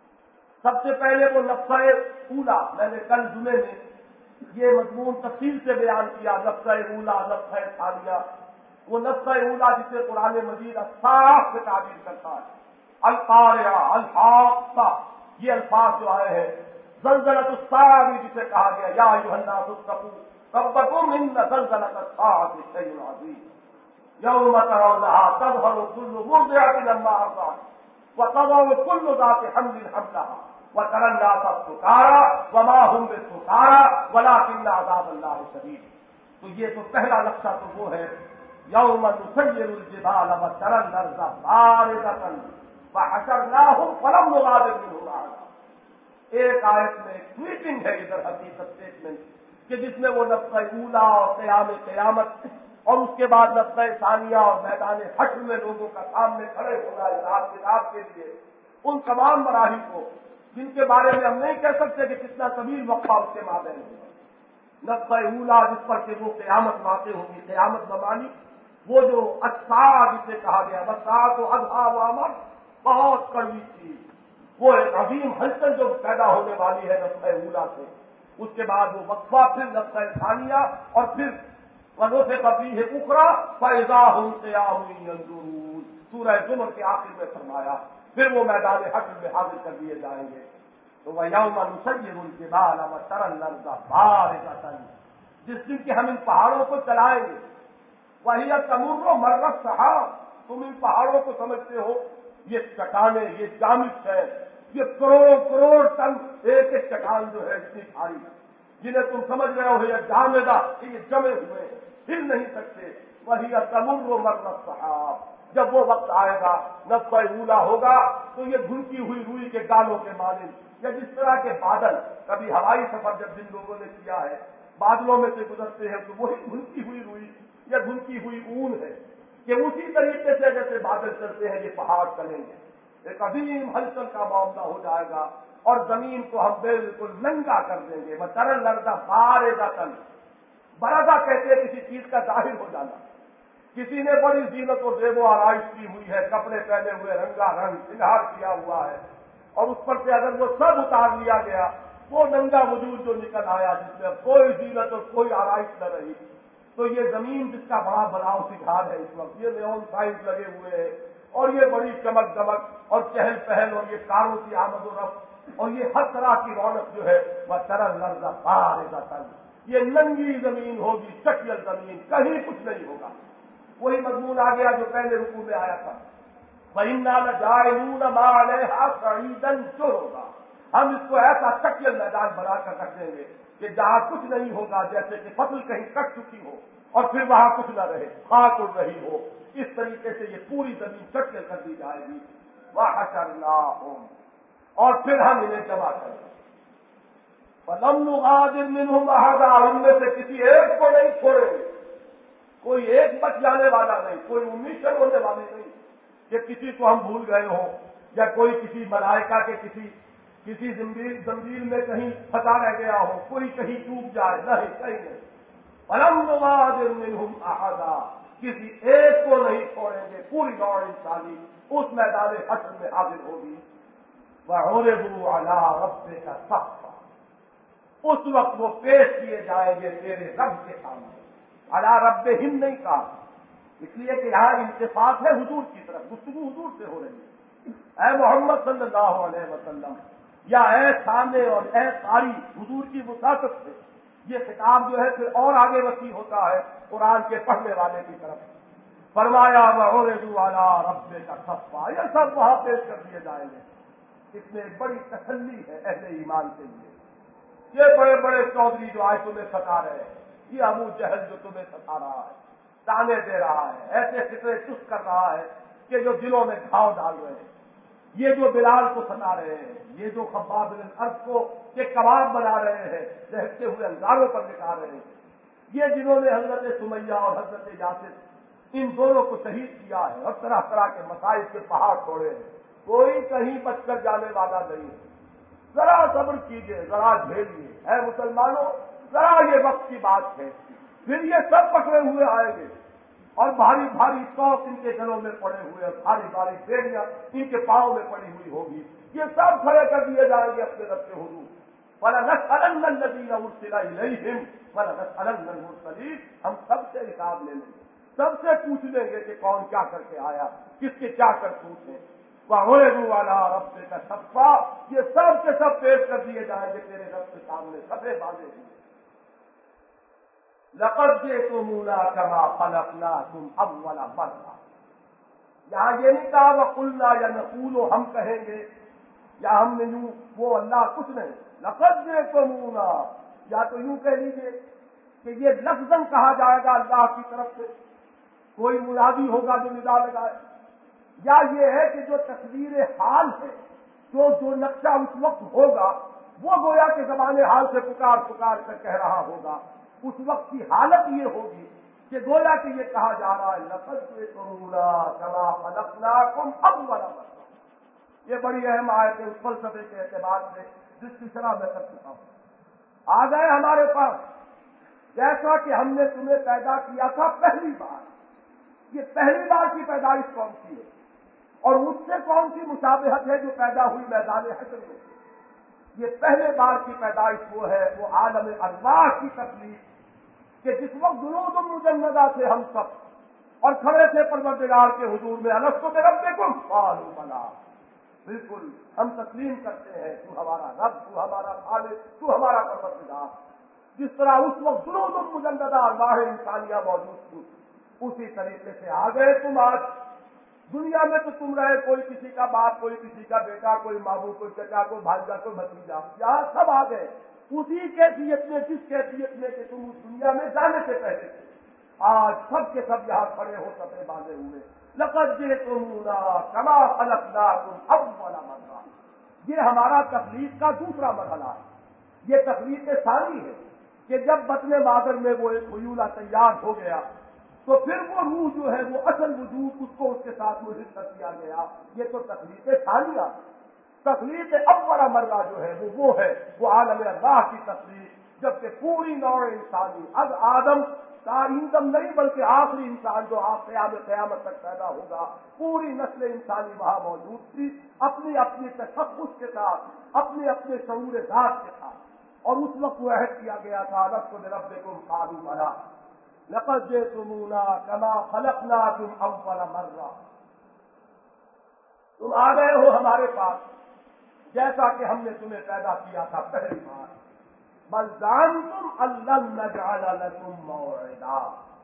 سب سے پہلے وہ نفخہ اولا، میں نے کل جمعے میں یہ مضمون تفصیل سے بیان کیا، نفخہ اولا، نفخہ ثانیہ۔ وہ نفخہ اولا جسے قرآن مجید الصاف سے تعبیر کرتا ہے، القارعہ، الحاقہ، یہ الفاظ جو آئے ہیں، زلزلۃ الساعہ بھی جسے کہا گیا، یا ایھا الناس اتقوا ربکم ان زلزلۃ الساعۃ شیء عظیم یوم ترونها تذهل كل مرضعة عما ارضعت وتضع كل ذات حمل حملها وترى الناس سکارى وما هم بسکارى ولكن عذاب الله شدید۔ تو یہ تو پہلا نقشہ تو وہ ہے، یوم نسیر الجبال وترى الارض بارزة وحشرناهم فلم نغادر منهم احدا۔ ایک آیت میں سویپنگ ہے ادھر حقیقت اسٹیٹمنٹ کہ جس میں وہ نفخہ اولا اور قیام قیامت اور اس کے بعد نفخہ ثانیہ اور میدان حشر میں لوگوں کا سامنے کھڑے ہونا حساب کتاب کے لیے، ان تمام مراحل کو جن کے بارے میں ہم نہیں کہہ سکتے کہ کتنا طویل وقفہ اس کے مابین ہوگا۔ نفخہ اولا جس پر کہ وہ قیامت واقع ہوگی، قیامت بمانی وہ جو الساعہ جسے کہا گیا، والساعۃ اضحیٰ وامر، بہت کڑوی چیز، وہ ایک عظیم ہلچل جو پیدا ہونے والی ہے نفخہ اولا سے۔ اس کے بعد وہ وقفہ، پھر نفخہ ثانیہ، اور پھر وَنُفِخَ فِيهِ أُخْرَىٰ فَإِذَا هُمْ قِيَامٌ يَنظُرُونَ، سورہ زمر کے آخر میں فرمایا پھر وہ میدان حشر میں حاضر کر دیے جائیں گے۔ تو وَيَوْمَ نُسَيِّرُ الْجِبَالَ وَتَرَى الْأَرْضَ بَارِزَةً، جس دن کہ ہم ان پہاڑوں کو چلائیں گے، وَهِيَ تَمُرُّ مَرَّ السَّحَابِ، تم ان پہاڑوں کو سمجھتے ہو یہ چٹانیں، یہ جامد ہے، یہ کروڑوں کروڑ ٹن ایک ایک چٹان جو ہے اتنی بھاری، جنہیں تم سمجھ رہے ہو یہ جامدہ، یہ جمے ہوئے ہیں، ہل نہیں سکتے۔ وہی تمر مر السحاب، جب وہ وقت آئے گا، نفخہ اولا ہوگا تو یہ گھنتی ہوئی روئی کے گالوں کے مانند، یا جس طرح کے بادل، کبھی ہوائی سفر جب جن لوگوں نے کیا ہے بادلوں میں سے گزرتے ہیں تو وہی گھنتی ہوئی روئی یا گھنتی ہوئی اون ہے کہ اسی طریقے سے جیسے بادل چلتے ہیں یہ پہاڑ چلیں گے، ایک عظیم ہلچل کا معاملہ ہو جائے گا اور زمین کو ہم بالکل ننگا کر دیں گے۔ وَتَرَى الْأَرْضَ بَارِزَةً، برزہ کہتے ہیں کسی چیز کا ظاہر ہو جانا، کسی نے بڑی زینت و زیب و آرائش کی ہوئی ہے، کپڑے پہنے ہوئے، رنگا رنگ سنگار کیا ہوا ہے، اور اس پر سے اگر وہ سب اتار لیا گیا، وہ ننگا وجود جو نکل آیا جس میں کوئی زینت اور کوئی آرائش نہ رہی، تو یہ زمین جس کا بڑا بناؤ سکھار ہے اس وقت، یہ نیون سائنس لگے ہوئے ہیں اور یہ بڑی چمک دمک اور چہل پہل اور یہ کاروں کی آمد و رفت اور یہ ہر طرح کی رونق جو ہے وہ ترل لرز بارزۃ، یہ ننگی زمین ہوگی، شکل زمین، کہیں کچھ نہیں ہوگا۔ وہی مضمون آ گیا جو پہلے رکوع میں آیا تھا، وَإِنَّا لَجَاعِلُونَ مَا عَلَيْهَا صَعِيدًا جُرُزًا، ہم اس کو ایسا شکل میدان بنا کر رکھ دیں گے کہ جہاں کچھ نہیں ہوگا، جیسے کہ فصل کہیں کٹ چکی ہو اور پھر وہاں کچھ نہ رہے، خاک اڑ رہی ہو، اس طریقے سے یہ پوری زمین شکل کر دی جائے گی۔ وَحَشَرْنَاهُمْ، اور پھر ہم انہیں جمع کریں گے، فَلَمْ نُغَادِرْ مِنْهُمْ أَحَدًا، ان میں سے کسی ایک کو نہیں چھوڑیں گے، کوئی ایک بچ جانے والا نہیں، کوئی اومیشن ہونے والی نہیں کہ کسی کو ہم بھول گئے ہوں یا کوئی کسی ملائکہ کے کسی کسی زنجیر زنجیر میں کہیں پھنسا رہ گیا ہو، کوئی کہیں چوک جائے، نہیں، کہیں نہیں۔ فَلَمْ نُغَادِرْ مِنْهُمْ أَحَدًا، کسی ایک کو نہیں چھوڑیں گے، پوری نوع انسانی اس میدان حشر میں حاضر ہوگی۔ وَعُرِضُوا عَلَىٰ رَبِّكَ صَفًّا، اس وقت وہ پیش کیے جائیں گے تیرے رب کے سامنے۔ عَلَىٰ رَبِّهِمْ نہیں کہا، اس لیے کہ یہاں انتفاق ہے حضور کی طرف، گفتگو حضور سے ہو رہی ہے، اے محمد صلی اللہ علیہ وسلم، یا اے سامنے اور اے قاری، حضور کی وساطت سے یہ خطاب جو ہے پھر اور آگے وسیع ہوتا ہے قرآن کے پڑھنے والے کی طرف۔ فرمایا وَعُرِضُوا عَلَىٰ رَبِّكَ صَفًّا، یہ سب وہاں پیش کر دیے جائیں گے۔ اس میں ایک بڑی تسلی ہے اہل ایمان کے لیے۔ یہ بڑے بڑے چودھری جو آج تمہیں ستا رہے ہیں، یہ ابو جہل جو تمہیں ستا رہا ہے، تانے دے رہا ہے، ایسے فکرے چست کر رہا ہے کہ جو دلوں میں گھاؤ ڈال رہے ہیں، یہ جو بلال کو ستا رہے ہیں، یہ جو خباب بن الارض کو کہ کباب بنا رہے ہیں، دہتے ہوئے انگاروں پر لٹا رہے ہیں، یہ جنہوں نے حضرت سمیہ اور حضرت یاسر ان دونوں کو شہید کیا ہے اور طرح طرح کے مسائل کے پہاڑ توڑے ہیں، کوئی کہیں بچ کر جانے والا نہیں ہے. ذرا صبر کیجیے، ذرا جھیلیے. اے مسلمانوں، ذرا یہ وقت کی بات ہے، پھر یہ سب پکڑے ہوئے آئیں گے اور بھاری بھاری توق ان کے گلوں میں پڑے ہوئے، بھاری بھاری بیڑیاں ان کے پاؤں میں پڑی ہوئی ہوگی. یہ سب کھڑے کر دیے جائیں گے اپنے رب کے حضور. وَلَنَسْأَلَنَّ الَّذِينَ أُرْسِلَ إِلَيْهِمْ وَلَنَسْأَلَنَّ الْمُرْسَلِينَ. ہم سب سے حساب لے لیں گے، سب سے پوچھ لیں گے کہ کون کیا کر کے آیا، کس کے کیا کرتوت ہیں. وَعُرِضُوا عَلَىٰ رَبِّكَ صَفًّا. یہ سب کے سب پیش کر دیے جائیں گے تیرے رب کے سامنے سبے بازے ہوئے. لَقَدْ جِئْتُمُونَا كَمَا خَلَقْنَاكُمْ أَوَّلَ مَرَّةٍ. یہاں یہ نہیں کہا وَقُلْنَا یا نَقُولُ ہم کہیں گے یا ہم نے یوں، وہ اللہ کچھ نہیں. لَقَدْ جِئْتُمُونَا، یا تو یوں کہہ لیجیے کہ یہ لفظاً کہا جائے گا اللہ کی طرف سے، کوئی منادی ہوگا جو ندا لگائے، یا یہ ہے کہ جو تصویر حال ہے، جو جو نقشہ اس وقت ہوگا وہ گویا کہ زبان حال سے پکار پکار کر کہہ رہا ہوگا. اس وقت کی حالت یہ ہوگی کہ گویا کہ یہ کہا جا رہا ہے لَقَدْ جِئْتُمُونَا كَمَا خَلَقْنَاكُمْ أَوَّلَ مَرَّةٍ. یہ بڑی اہم آیت ہے اس فلسفے کے اعتبار سے جس کی شرح میں کر چکا ہوں. آ گئے ہمارے پاس جیسا کہ ہم نے تمہیں پیدا کیا تھا پہلی بار. یہ پہلی بار کی پیدائش کون سی ہے اور اس سے کون سی مشابہت ہے جو پیدا ہوئی میدان حشر میں؟ یہ پہلے بار کی پیدائش وہ ہے، وہ عالم ارواح کی تکلیف کہ جس وقت جنود مجندہ سے ہم سب اور کھڑے تھے پروردگار کے حضور میں الست بربکم قالوا بلی. بالکل ہم تسلیم کرتے ہیں تو ہمارا رب، تو ہمارا خالق، تو ہمارا پروردگار. جس طرح اس وقت جنود مجندہ ارواح انسانیہ موجود تھی، اسی طریقے سے آ گئے تم. آج دنیا میں تو تم رہے، کوئی کسی کا باپ، کوئی کسی کا بیٹا، کوئی ماموں، کوئی چچا، کوئی بھانجا، کوئی بھتیجا، یہاں سب آ گئے اسی کیفیت میں، جس کیفیت میں کہ تم اس دنیا میں جانے سے پہلے تھے. آج سب کے سب یہاں کھڑے ہو سکے باندھے ہوئے. لَقَدْ جِئْتُمُونَا كَمَا خَلَقْنَاكُمْ أَوَّلَ مَرَّةٍ. یہ ہمارا تخلیق کا دوسرا مرحلہ ہے. یہ تخلیق ثانی ہے کہ جب بطن مادر میں وہ ایک خیولہ تیار ہو گیا تو پھر وہ روح جو ہے وہ اصل وجود اس کو اس کے ساتھ ملحق کر دیا گیا. یہ تو تخلیق ثانیہ. تخلیق اول مرہ جو ہے وہ وہ ہے وہ عالم ارواح کی تخلیق، جبکہ پوری نوع انسانی اب آدم کا ایندم نہیں بلکہ آخری انسان جو آپ قیامت قیامت تک پیدا ہوگا، پوری نسل انسانی وہاں موجود تھی اپنی اپنی تشخص کے ساتھ، اپنے اپنے شعور ذات کے ساتھ. اور اس وقت وہ عہد کیا گیا تھا الست بربکم قالوا بلی. لَقَدْ جِئْتُمُونَا كَمَا خَلَقْنَاكُمْ أَوَّلَ مَرَّةٍ. تم آ گئے ہو ہمارے پاس جیسا کہ ہم نے تمہیں پیدا کیا تھا پہلی بار. بَلْ زَعَمْتُمْ أَن لَّن نَّجْعَلَ لَكُم مَّوْعِدًا.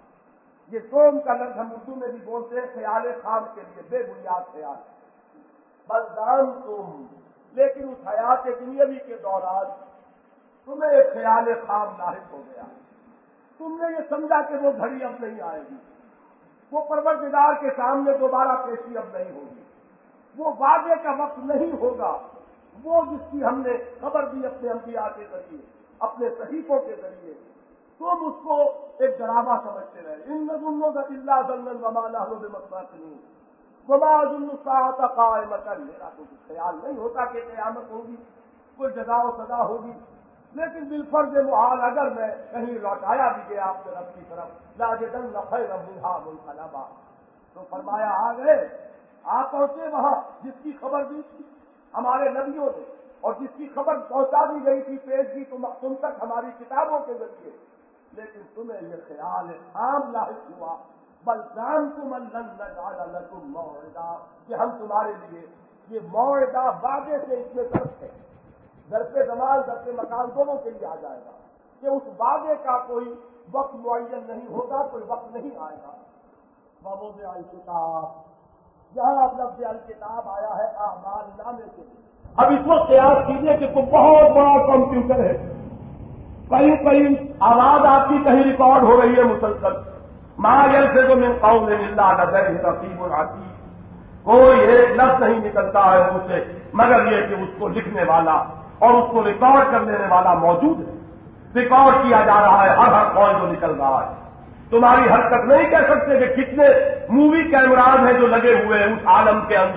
یہ سوم کا لفظ ہم اردو میں بھی بولتے ہیں خیال خام کے لیے، بے بنیاد خیال. بَلْ زَعَمْتُمْ، لیکن اس حیات دنیاوی کے دوران تمہیں ایک خیال خام لاحق ہو گیا. تم نے یہ سمجھا کہ وہ گھڑی اب نہیں آئے گی، وہ پروردگار کے سامنے دوبارہ پیشی اب نہیں ہوگی، وہ وعدے کا وقت نہیں ہوگا، وہ جس کی ہم نے خبر دی اپنے انبیاء کے ذریعے، اپنے صحیفوں کے ذریعے. تم اس کو ایک ڈراوا سمجھتے رہے. ان نظن الا ظنا وما نحن بمستيقنين وما اظن الساعة قائمة. میرا تو خیال نہیں ہوتا کہ قیامت ہوگی، کوئی جزا و سزا ہوگی، لیکن بالفرض محال اگر میں کہیں لوٹایا بھی گیا اپنے رب کی طرف لاجدن خیرا منها منقلبا. تو فرمایا آ گئے، آپ پہنچے وہاں جس کی خبر دی تھی ہمارے نبیوں نے اور جس کی خبر پہنچا دی گئی تھی، پیش کی تم تک ہماری کتابوں کے ذریعے، لیکن تمہیں یہ خیال عام لاحق ہوا. بل زعمتم ان لن نجعل لكم موعدا، کہ ہم تمہارے لیے یہ موعدہ وعدے سے اس میں ظرف ہے، ظرف زمان ظرف مکان دونوں کے لیے آ جائے گا کہ اس وعدے کا کوئی وقت معین نہیں ہوگا، کوئی وقت نہیں آئے گا. ووضع الکتاب، یہاں اب لفظ الکتاب آیا ہے اعمال نامے کے لیے. اب اس وقت قیاس کیجیے کہ کوئی بہت بڑا کمپیوٹر ہے، کہیں کہیں آواز آپ کی کہیں ریکارڈ ہو رہی ہے مسلسل. ما یلفظ من قول الا لدیہ رقیب عتید. کوئی ایک لفظ نہیں نکلتا ہے اسے مگر یہ کہ اس کو لکھنے والا اور اس کو ریکارڈ کر لینے والا موجود ہے. ریکارڈ کیا جا رہا ہے ہر ہر قول جو نکل رہا ہے. تمہاری حرکت نہیں کہہ سکتے کہ کتنے مووی کیمراز ہیں جو لگے ہوئے ہیں اس عالم کے اندر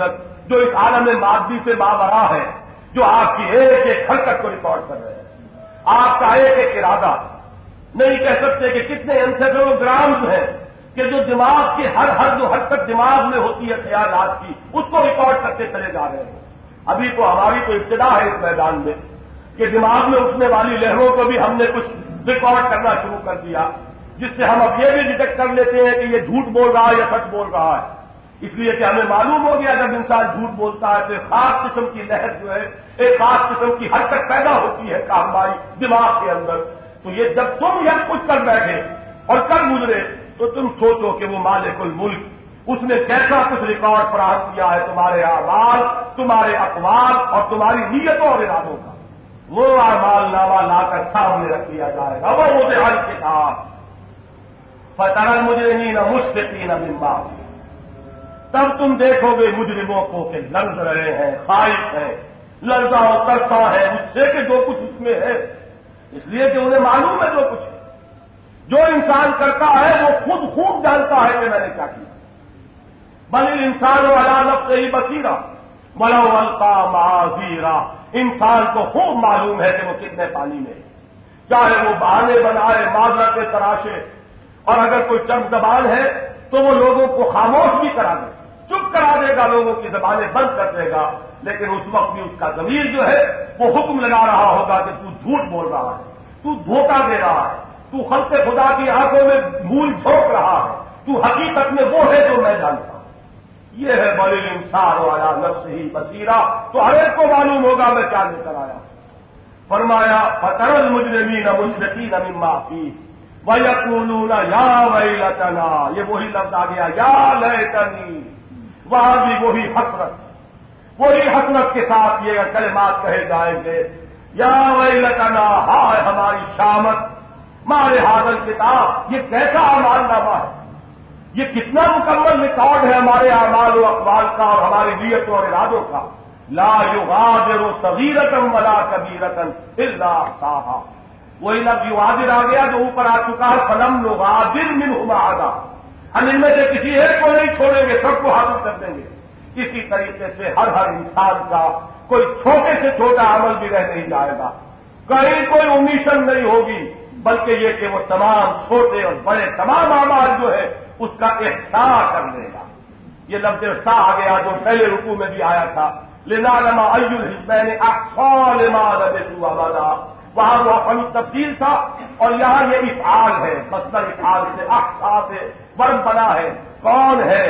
جو اس عالم مادی سے ماورا ہے، جو آپ کی ایک ایک حرکت کو ریکارڈ کر رہے ہیں، آپ کا ایک ایک ارادہ، نہیں کہہ سکتے کہ کتنے انسیفلو گرامز ہیں کہ جو دماغ کی ہر ہر جو حرکت دماغ میں ہوتی ہے خیالات کی، اس کو ریکارڈ کرتے چلے جا رہے ہیں۔ ابھی تو ہماری تو ابتدا ہے اس میدان میں کہ دماغ میں اٹھنے والی لہروں کو بھی ہم نے کچھ ریکارڈ کرنا شروع کر دیا، جس سے ہم اب یہ بھی ڈیٹیکٹ کر لیتے ہیں کہ یہ جھوٹ بول رہا ہے یا سچ بول رہا ہے، اس لیے کہ ہمیں معلوم ہو گیا جب انسان جھوٹ بولتا ہے تو ایک خاص قسم کی لہر جو ہے، ایک خاص قسم کی حرکت پیدا ہوتی ہے ہماری دماغ کے اندر۔ تو یہ جب تم یہ کچھ کر بیٹھے اور کر گزرے تو تم سوچو کہ وہ مالک الملک، اس نے کیسا کچھ ریکارڈ فراہم کیا ہے تمہارے اعمال، تمہارے اقوال اور تمہاری نیتوں اور ارادوں کا۔ وہ اعمال نامہ لا کر سامنے رکھ دیا جائے گا، وہ مجھے حل کے ساتھ فتح المجرمین مشفقین مما فیہ، تب تم دیکھو گے مجرموں کو کہ لرز رہے ہیں، خائف ہیں، لرزا و ترسا ہے اس سے کہ جو کچھ اس میں ہے، اس لیے کہ انہیں معلوم ہے جو کچھ ہے۔ جو انسان کرتا ہے وہ خود خوب جانتا ہے کہ میں نے کیا کیا۔ بل الانسان علی نفسہ بصیرہ ولو القی معاذیرہ، انسان کو خوب معلوم ہے کہ وہ کتنے پانی میں ہے، چاہے وہ بہانے بنائے، معذرتیں تراشے، اور اگر کوئی چرب زبان ہے تو وہ لوگوں کو خاموش بھی کرا دے، چپ کرا دے گا، لوگوں کی زبانیں بند کر دے گا، لیکن اس وقت بھی اس کا ضمیر جو ہے وہ حکم لگا رہا ہوگا کہ تو جھوٹ بول رہا ہے، تو دھوکہ دے رہا ہے، تو خلق خدا کی آنکھوں میں بھول جھونک رہا ہے، تو حقیقت میں وہ ہے جو میں جانتا ہوں۔ یہ ہے بل الانسان علی نفسہ بصیرہ، تو ہر ایک کو معلوم ہوگا میں کیا لے کر آیا۔ فرمایا فتری المجرمین مشفقین مما فیہ وَيَقُولُونَ يَا وَيْلَتَنَا، یہ وہی لفظ آ گیا یا لیتنی، وہاں بھی وہی حسرت، وہی حسرت کے ساتھ یہ کلمات کہے جائیں گے، یا ویلتنا، ہائے ہماری شامت، مارے حاضر کتاب، یہ کیسا اعمال نامہ ہے، یہ کتنا مکمل ریکارڈ ہے ہمارے اعمال و اقوال کا اور ہماری نیتوں اور ارادوں کا۔ لا یغادر صغیرۃ ولا کبیرۃ الا احصاها، وہی لفظ یغادر آ گیا جو اوپر آ چکا ہے، فلم نغادر منہم احدا، ہم ان میں سے کسی ایک کو نہیں چھوڑیں گے، سب کو حاضر کر دیں گے۔ اسی طریقے سے ہر ہر انسان کا کوئی چھوٹے سے چھوٹا عمل بھی رہ نہیں جائے گا، کہیں کوئی اومیشن نہیں ہوگی، بلکہ یہ کہ وہ تمام چھوٹے اور بڑے تمام اعمال جو ہے اس کا احصاء کر لے گا۔ یہ لفظ احصاء آ گیا جو پہلے رکوع میں بھی آیا تھا، لنعلم ای الحزبین احصیٰ لما لبثوا امدا، وہاں وہ اپنی تفصیل تھا، اور یہاں یہ افعال ہے، مصدر افعال سے احصاء سے ورب بنا ہے، کون ہے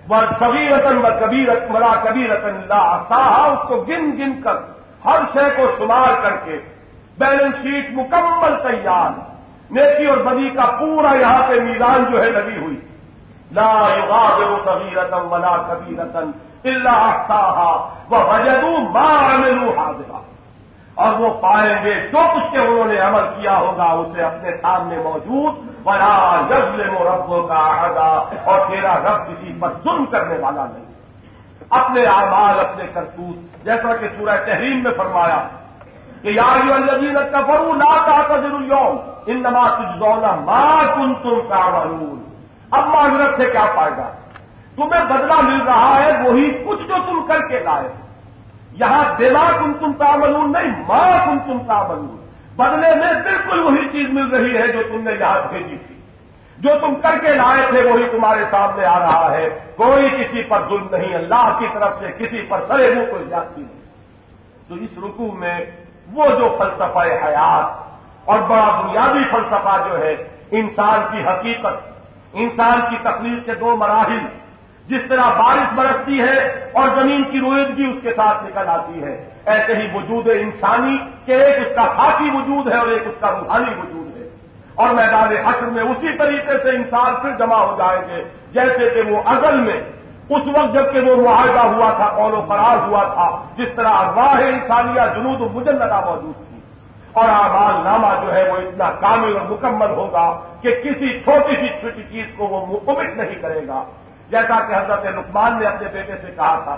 صغیرۃ و کبیرۃ ولا کبیرۃ الا احصاها، اس کو گن گن کر ہر شے کو شمار کر کے بیلنس شیٹ مکمل تیار، نیکی اور بدی کا پورا یہاں پہ میزان جو ہے لگی ہوئی، لا یغادر صغیرۃ ولا کبیرۃ الا احصاها ووجدوا ما عملوا حاضرا، اور وہ پائیں گے جو کچھ کے انہوں نے عمل کیا ہوگا اسے اپنے سامنے موجود، ولا یظلم ربک احدا، اور تیرا رب کسی پر ظلم کرنے والا نہیں۔ اپنے اعمال، اپنے کرتوت، جیسا کہ سورہ تحریم میں فرمایا کہ یا ایھا الذین کفروا لا تعتذروا اليوم انما تجزون ما کنتم تعملون، اب معذرت سے کیا فائدہ، تمہیں بدلہ مل رہا ہے وہی کچھ جو تم کر کے لائے، یہاں بما کنتم تعملون نہیں، ما کنتم تعملون، بدلے میں بالکل وہی چیز مل رہی ہے جو تم نے یہاں بھیجی تھی، جو تم کر کے لائے تھے وہی تمہارے سامنے آ رہا ہے، کوئی کسی پر ظلم نہیں، اللہ کی طرف سے کسی پر سرے منہ کوئی زیادتی نہیں۔ تو اس رکوع میں وہ جو فلسفہ حیات اور بڑا بنیادی فلسفہ جو ہے انسان کی حقیقت، انسان کی تخلیق کے دو مراحل، جس طرح بارش برستی ہے اور زمین کی روئیدگی اس کے ساتھ نکل آتی ہے، ایسے ہی وجود انسانی کہ ایک اس کا ذاتی وجود ہے اور ایک اس کا روحانی وجود ہے، اور میدان حشر میں اسی طریقے سے انسان پھر جمع ہو جائیں گے جیسے کہ وہ ازل میں اس وقت جب کہ وہ معاہدہ ہوا تھا، قول و قرار ہوا تھا، جس طرح ارواح انسانیہ جنود و مجندہ موجود تھی، اور اعمال نامہ جو ہے وہ اتنا کامل اور مکمل ہوگا کہ کسی چھوٹی سی چھوٹی چیز کو وہ مکمل نہیں کرے گا، جیسا کہ حضرت لقمان نے اپنے بیٹے سے کہا تھا،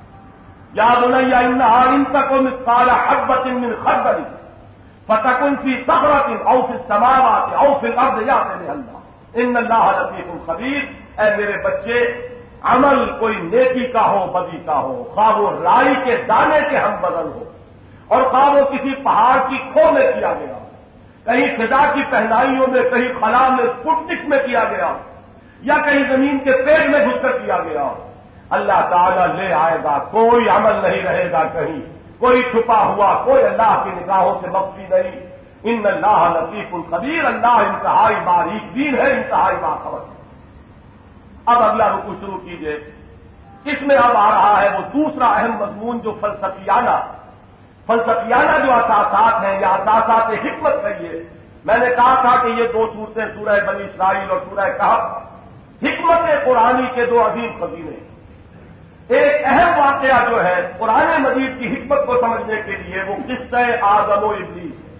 یا بنی انھا ان تک مثقال حبۃ من خردل فتکن فی صخرۃ او فی السماوات او فی الارض یأتی بها اللہ ان اللہ لطیف خبیر، اے میرے بچے عمل کوئی نیکی کا ہو بدی کا ہو، خواہ وہ رائی کے دانے کے ہم بدل ہو اور خواہ وہ کسی پہاڑ کی کھو میں کیا گیا ہو، کہیں فضا کی پہنائیوں میں، کہیں خلا میں سپوتنک میں کیا گیا ہو، یا کہیں زمین کے پیڑ میں گھس کر کیا گیا ہو، اللہ تعالیٰ لے آئے گا، کوئی عمل نہیں رہے گا کہیں، کوئی چھپا ہوا، کوئی اللہ کی نگاہوں سے مخفی نہیں۔ ان اللہ لطیف الخبیر، اللہ انتہائی باریک بین ہے، انتہائی باخبر ہے۔ اب اگلا رکوع شروع کیجئے۔ اس میں اب آ رہا ہے وہ دوسرا اہم مضمون جو فلسفیانہ فلسفیانہ جو اساسات ہیں یا اساسات حکمت کہیے۔ میں نے کہا تھا کہ یہ دو صورتیں سورہ بنی اسرائیل اور سورہ کہف حکمت قرآنی کے دو عظیم خزینے۔ ایک اہم واقعہ جو ہے قرآن مجید کی حکمت کو سمجھنے کے لیے وہ قصہ آدم و ابلیس ہے،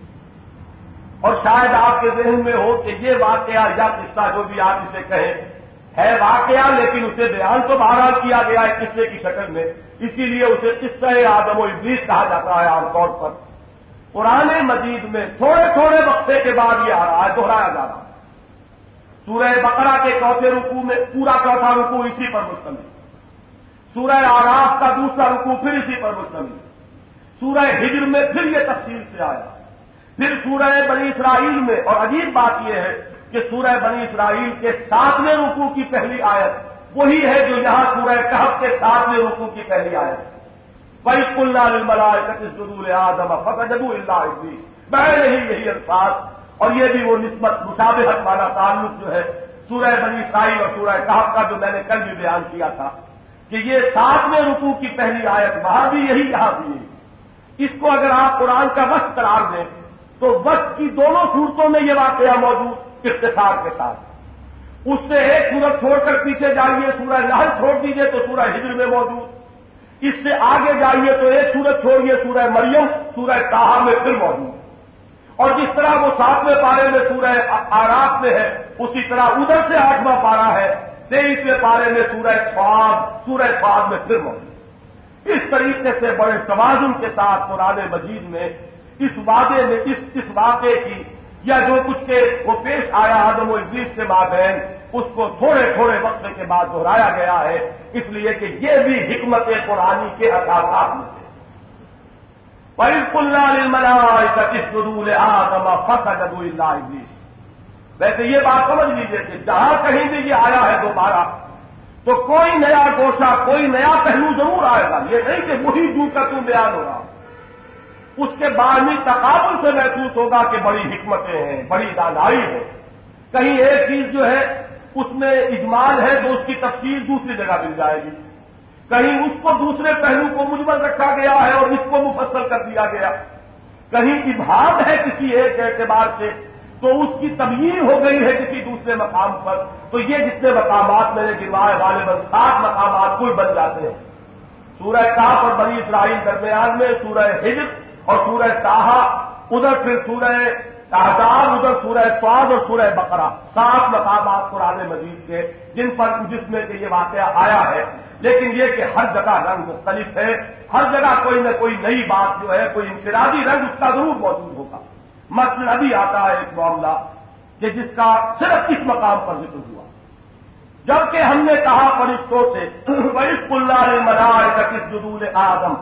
اور شاید آپ کے ذہن میں ہو کہ یہ واقعہ یا قصہ جو بھی آپ اسے کہیں ہے واقعہ، لیکن اسے بیان تو بہرحال کیا گیا ہے قصے کی شکل میں، اسی لیے اسے قصہ آدم و ابلیس کہا جاتا ہے عام طور پر۔ قرآن مجید میں تھوڑے تھوڑے وقفے کے بعد یہ آ رہا ہے، دہرایا جا رہا ہے۔ سورہ بقرہ کے چوتھے رکوع میں پورا چوتھا رکوع اسی پر مشتمل، سورہ اعراف کا دوسرا رکوع پھر اسی پر مشتمل، سورہ ہجر میں پھر یہ تفصیل سے آیا، پھر سورہ بنی اسرائیل میں، اور عجیب بات یہ ہے کہ سورہ بنی اسرائیل کے ساتویں رکوع کی پہلی آیت وہی ہے جو یہاں سورہ کہف کے ساتویں رکوع کی پہلی آیت۔ وَإِذْ قُلْنَا لِلْمَلَائِكَةِ اسْجُدُوا لِآدَمَ فَسَجَدُوا إِلَّا إِبْلِيسَ، بہرحال ہی یہی الفاظ، اور یہ بھی وہ نسبت مشابہت والا تعلق جو ہے سورہ بنی اسرائیل اور سورہ کہف کا جو میں نے کل بھی بیان کیا تھا کہ یہ ساتویں رکوع کی پہلی آیت وہاں بھی یہی یہاں بھی یہی۔ اس کو اگر آپ قرآن کا وقت قرار دیں تو وقت کی دونوں صورتوں میں یہ واقعہ موجود اختصار کے ساتھ۔ اس سے ایک سورت چھوڑ کر پیچھے جائیے، سورہ نحل چھوڑ دیجئے تو سورہ ہجر میں موجود، اس سے آگے جائیے تو ایک سورت چھوڑیے سورہ مریم، سورہ طٰہٰ میں پھر موجود، اور جس طرح وہ ساتویں پارے میں سورہ اعراف میں ہے اسی طرح ادھر سے آٹھواں پارہ ہے تیئیسویں پارے میں سورہ صاد سورہ صاد میں پھر موجود۔ اس طریقے سے بڑے توازن کے ساتھ قرآن مجید میں اس وعدے میں اس اس واقعے کی یا جو کچھ کے وہ پیش آیا آدم و ابلیس کے مابین، اس کو تھوڑے تھوڑے وقت کے بعد دہرایا گیا ہے، اس لیے کہ یہ بھی حکمت قرآنی کے اساسات میں سے۔ وَإِذْ قُلْنَا لِلْمَلَائِكَةِ اسْجُدُوا لِآدَمَ فَسَجَدُوا إِلَّا إِبْلِيسَ۔ ویسے یہ بات سمجھ لیجیے کہ جہاں کہیں بھی یہ آیا ہے دوبارہ تو کوئی نیا گوشہ، کوئی نیا پہلو ضرور آئے گا، یہ نہیں کہ وہی جو کا تو بیان ہو رہا، اس کے باہمی تقابل سے محسوس ہوگا کہ بڑی حکمتیں ہیں، بڑی دانائی ہے۔ کہیں ایک چیز جو ہے اس میں اجمال ہے تو اس کی تفصیل دوسری جگہ مل جائے گی، کہیں اس کو دوسرے پہلو کو مجمل رکھا گیا ہے اور اس کو مفصل کر دیا گیا، کہیں ابہام ہے کسی ایک اعتبار سے تو اس کی تبیین ہو گئی ہے کسی دوسرے مقام پر، تو یہ جتنے مقامات میں نے گنوائے غالباً سات مقامات کوئی بن جاتے ہیں۔ سورہ کہف اور بنی اسرائیل درمیان میں سورہ ہجر اور سورہ طٰہٰ، ادھر پھر سورہ احزاب، ادھر سورہ صاد اور سورہ بقرہ، سات مقامات قرآن مجید کے جن پر جس میں کہ یہ واقعہ آیا ہے، لیکن یہ کہ ہر جگہ رنگ مختلف ہے، ہر جگہ کوئی نہ کوئی نئی بات جو ہے، کوئی انفرادی رنگ اس کا ضرور موجود ہوگا۔ مثلا ابھی آتا ہے ایک معاملہ کہ جس کا صرف اس مقام پر ذکر ہوا، جبکہ ہم نے کہا فرشتوں سے وَإِذْ قُلْنَا لِلْمَلَائِكَةِ اسْجُدُوا لِآدَمَ،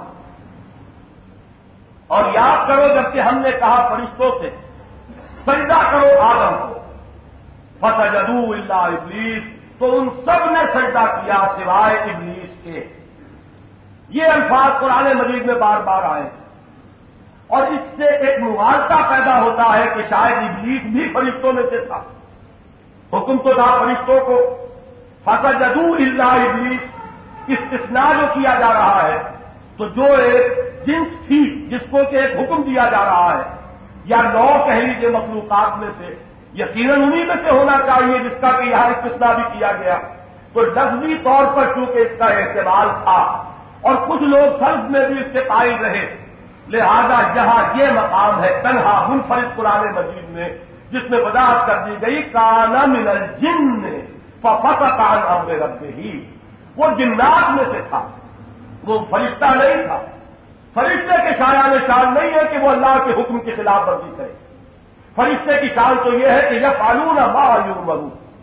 اور یاد کرو جبکہ ہم نے کہا فرشتوں سے سجدہ کرو آدم کو، فَسَجَدُوا إِلَّا إِبْلِيسَ، تو ان سب نے سجدہ کیا سوائے ابلیس کے۔ یہ الفاظ قرآن مجید میں بار بار آئے اور اس سے ایک موازنہ پیدا ہوتا ہے کہ شاید ابلیس بھی فرشتوں میں سے تھا، حکم تو تھا فرشتوں کو، فَسَجَدُوا إِلَّا إِبْلِيسَ، استثناء جو کیا جا رہا ہے تو جو ایک جنس تھی جس کو کہ ایک حکم دیا جا رہا ہے یا نو کہہ لیجیے مخلوقات میں سے، یقیناً انہی میں سے ہونا چاہیے جس کا کہ یہاں استثناء بھی کیا گیا، تو لفظی طور پر چونکہ اس کا احتمال تھا اور کچھ لوگ فرض میں بھی اس سے قائل رہے، لہذا یہاں یہ مقام ہے تنہا منفرد قرآن مجید میں جس میں وضاحت کر دی گئی کان من الجن ففسق عن امر ربہ، وہ جنات میں سے تھا، وہ فرشتہ نہیں تھا۔ فرشتے کے شایان شان نہیں ہے کہ وہ اللہ کے حکم کی خلاف ورزی کرے، فرشتے کی شان تو یہ ہے کہ یفعلون ما یؤمرون،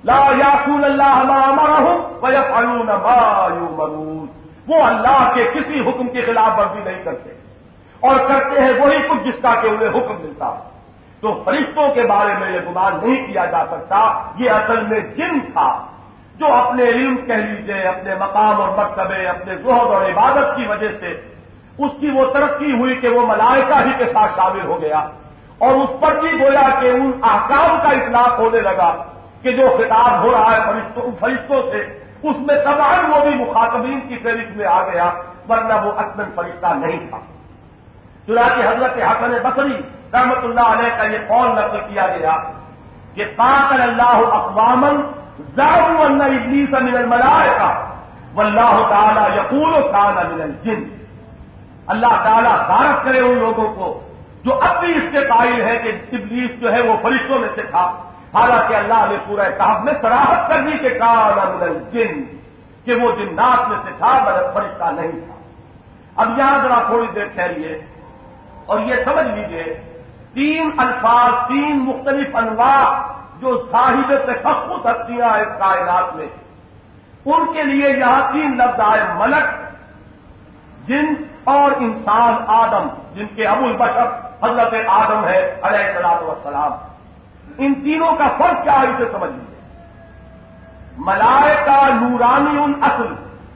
لا یعصون اللہ ما امرہم ویفعلون ما یؤمرون، وہ اللہ کے کسی حکم کی خلاف ورزی نہیں کرتے اور کرتے ہیں وہی کچھ جس کا کہ انہیں حکم ملتا ہے۔ تو فرشتوں کے بارے میں یہ گمان نہیں کیا جا سکتا، یہ اصل میں جن تھا جو اپنے علم کہہ لیجیے، اپنے مقام اور مرتبے، اپنے زہد اور عبادت کی وجہ سے اس کی وہ ترقی ہوئی کہ وہ ملائکہ ہی کے ساتھ شامل ہو گیا، اور اس پر بھی گویا کہ ان احکام کا اطلاق ہونے لگا کہ جو خطاب ہو رہا ہے فرشتوں فرشتوں سے، اس میں تمام وہ بھی مخاطبین کی فہرست میں آ گیا، ورنہ وہ اصلاً فرشتہ نہیں تھا۔ چنانچہ حضرت حسن بصری رحمت اللہ علیہ کا یہ قول نقل کیا گیا کہ قاتل اللہ اقواما زعموا ان ابلیس من الملائکہ واللہ تعالی یقول کان من الجن۔ اللہ تعالیٰ غارت کرے ان لوگوں کو جو اب بھی اس کے قائل ہے کہ ابلیس جو ہے وہ فرشتوں میں سے تھا، حالانکہ اللہ نے سورہ کہف میں صراحت کر دی کہ کان من الجن، کہ وہ جنات میں سے تھا، مگر فرشتہ نہیں تھا۔ اب یہاں ذرا تھوڑی دیر ٹھہریے اور یہ سمجھ لیجئے، تین الفاظ، تین مختلف انواع جو صاحب تشخص ہستیاں اس کائنات میں، ان کے لیے یہاں تین لفظ آئے، ملک، جن اور انسان آدم، جن کے ابو البشر حضرت آدم ہے علیہ الصلوۃ والسلام۔ ان تینوں کا فرق کیا ہے اسے سمجھ لیجیے۔ ملائکہ نورانی الاصل،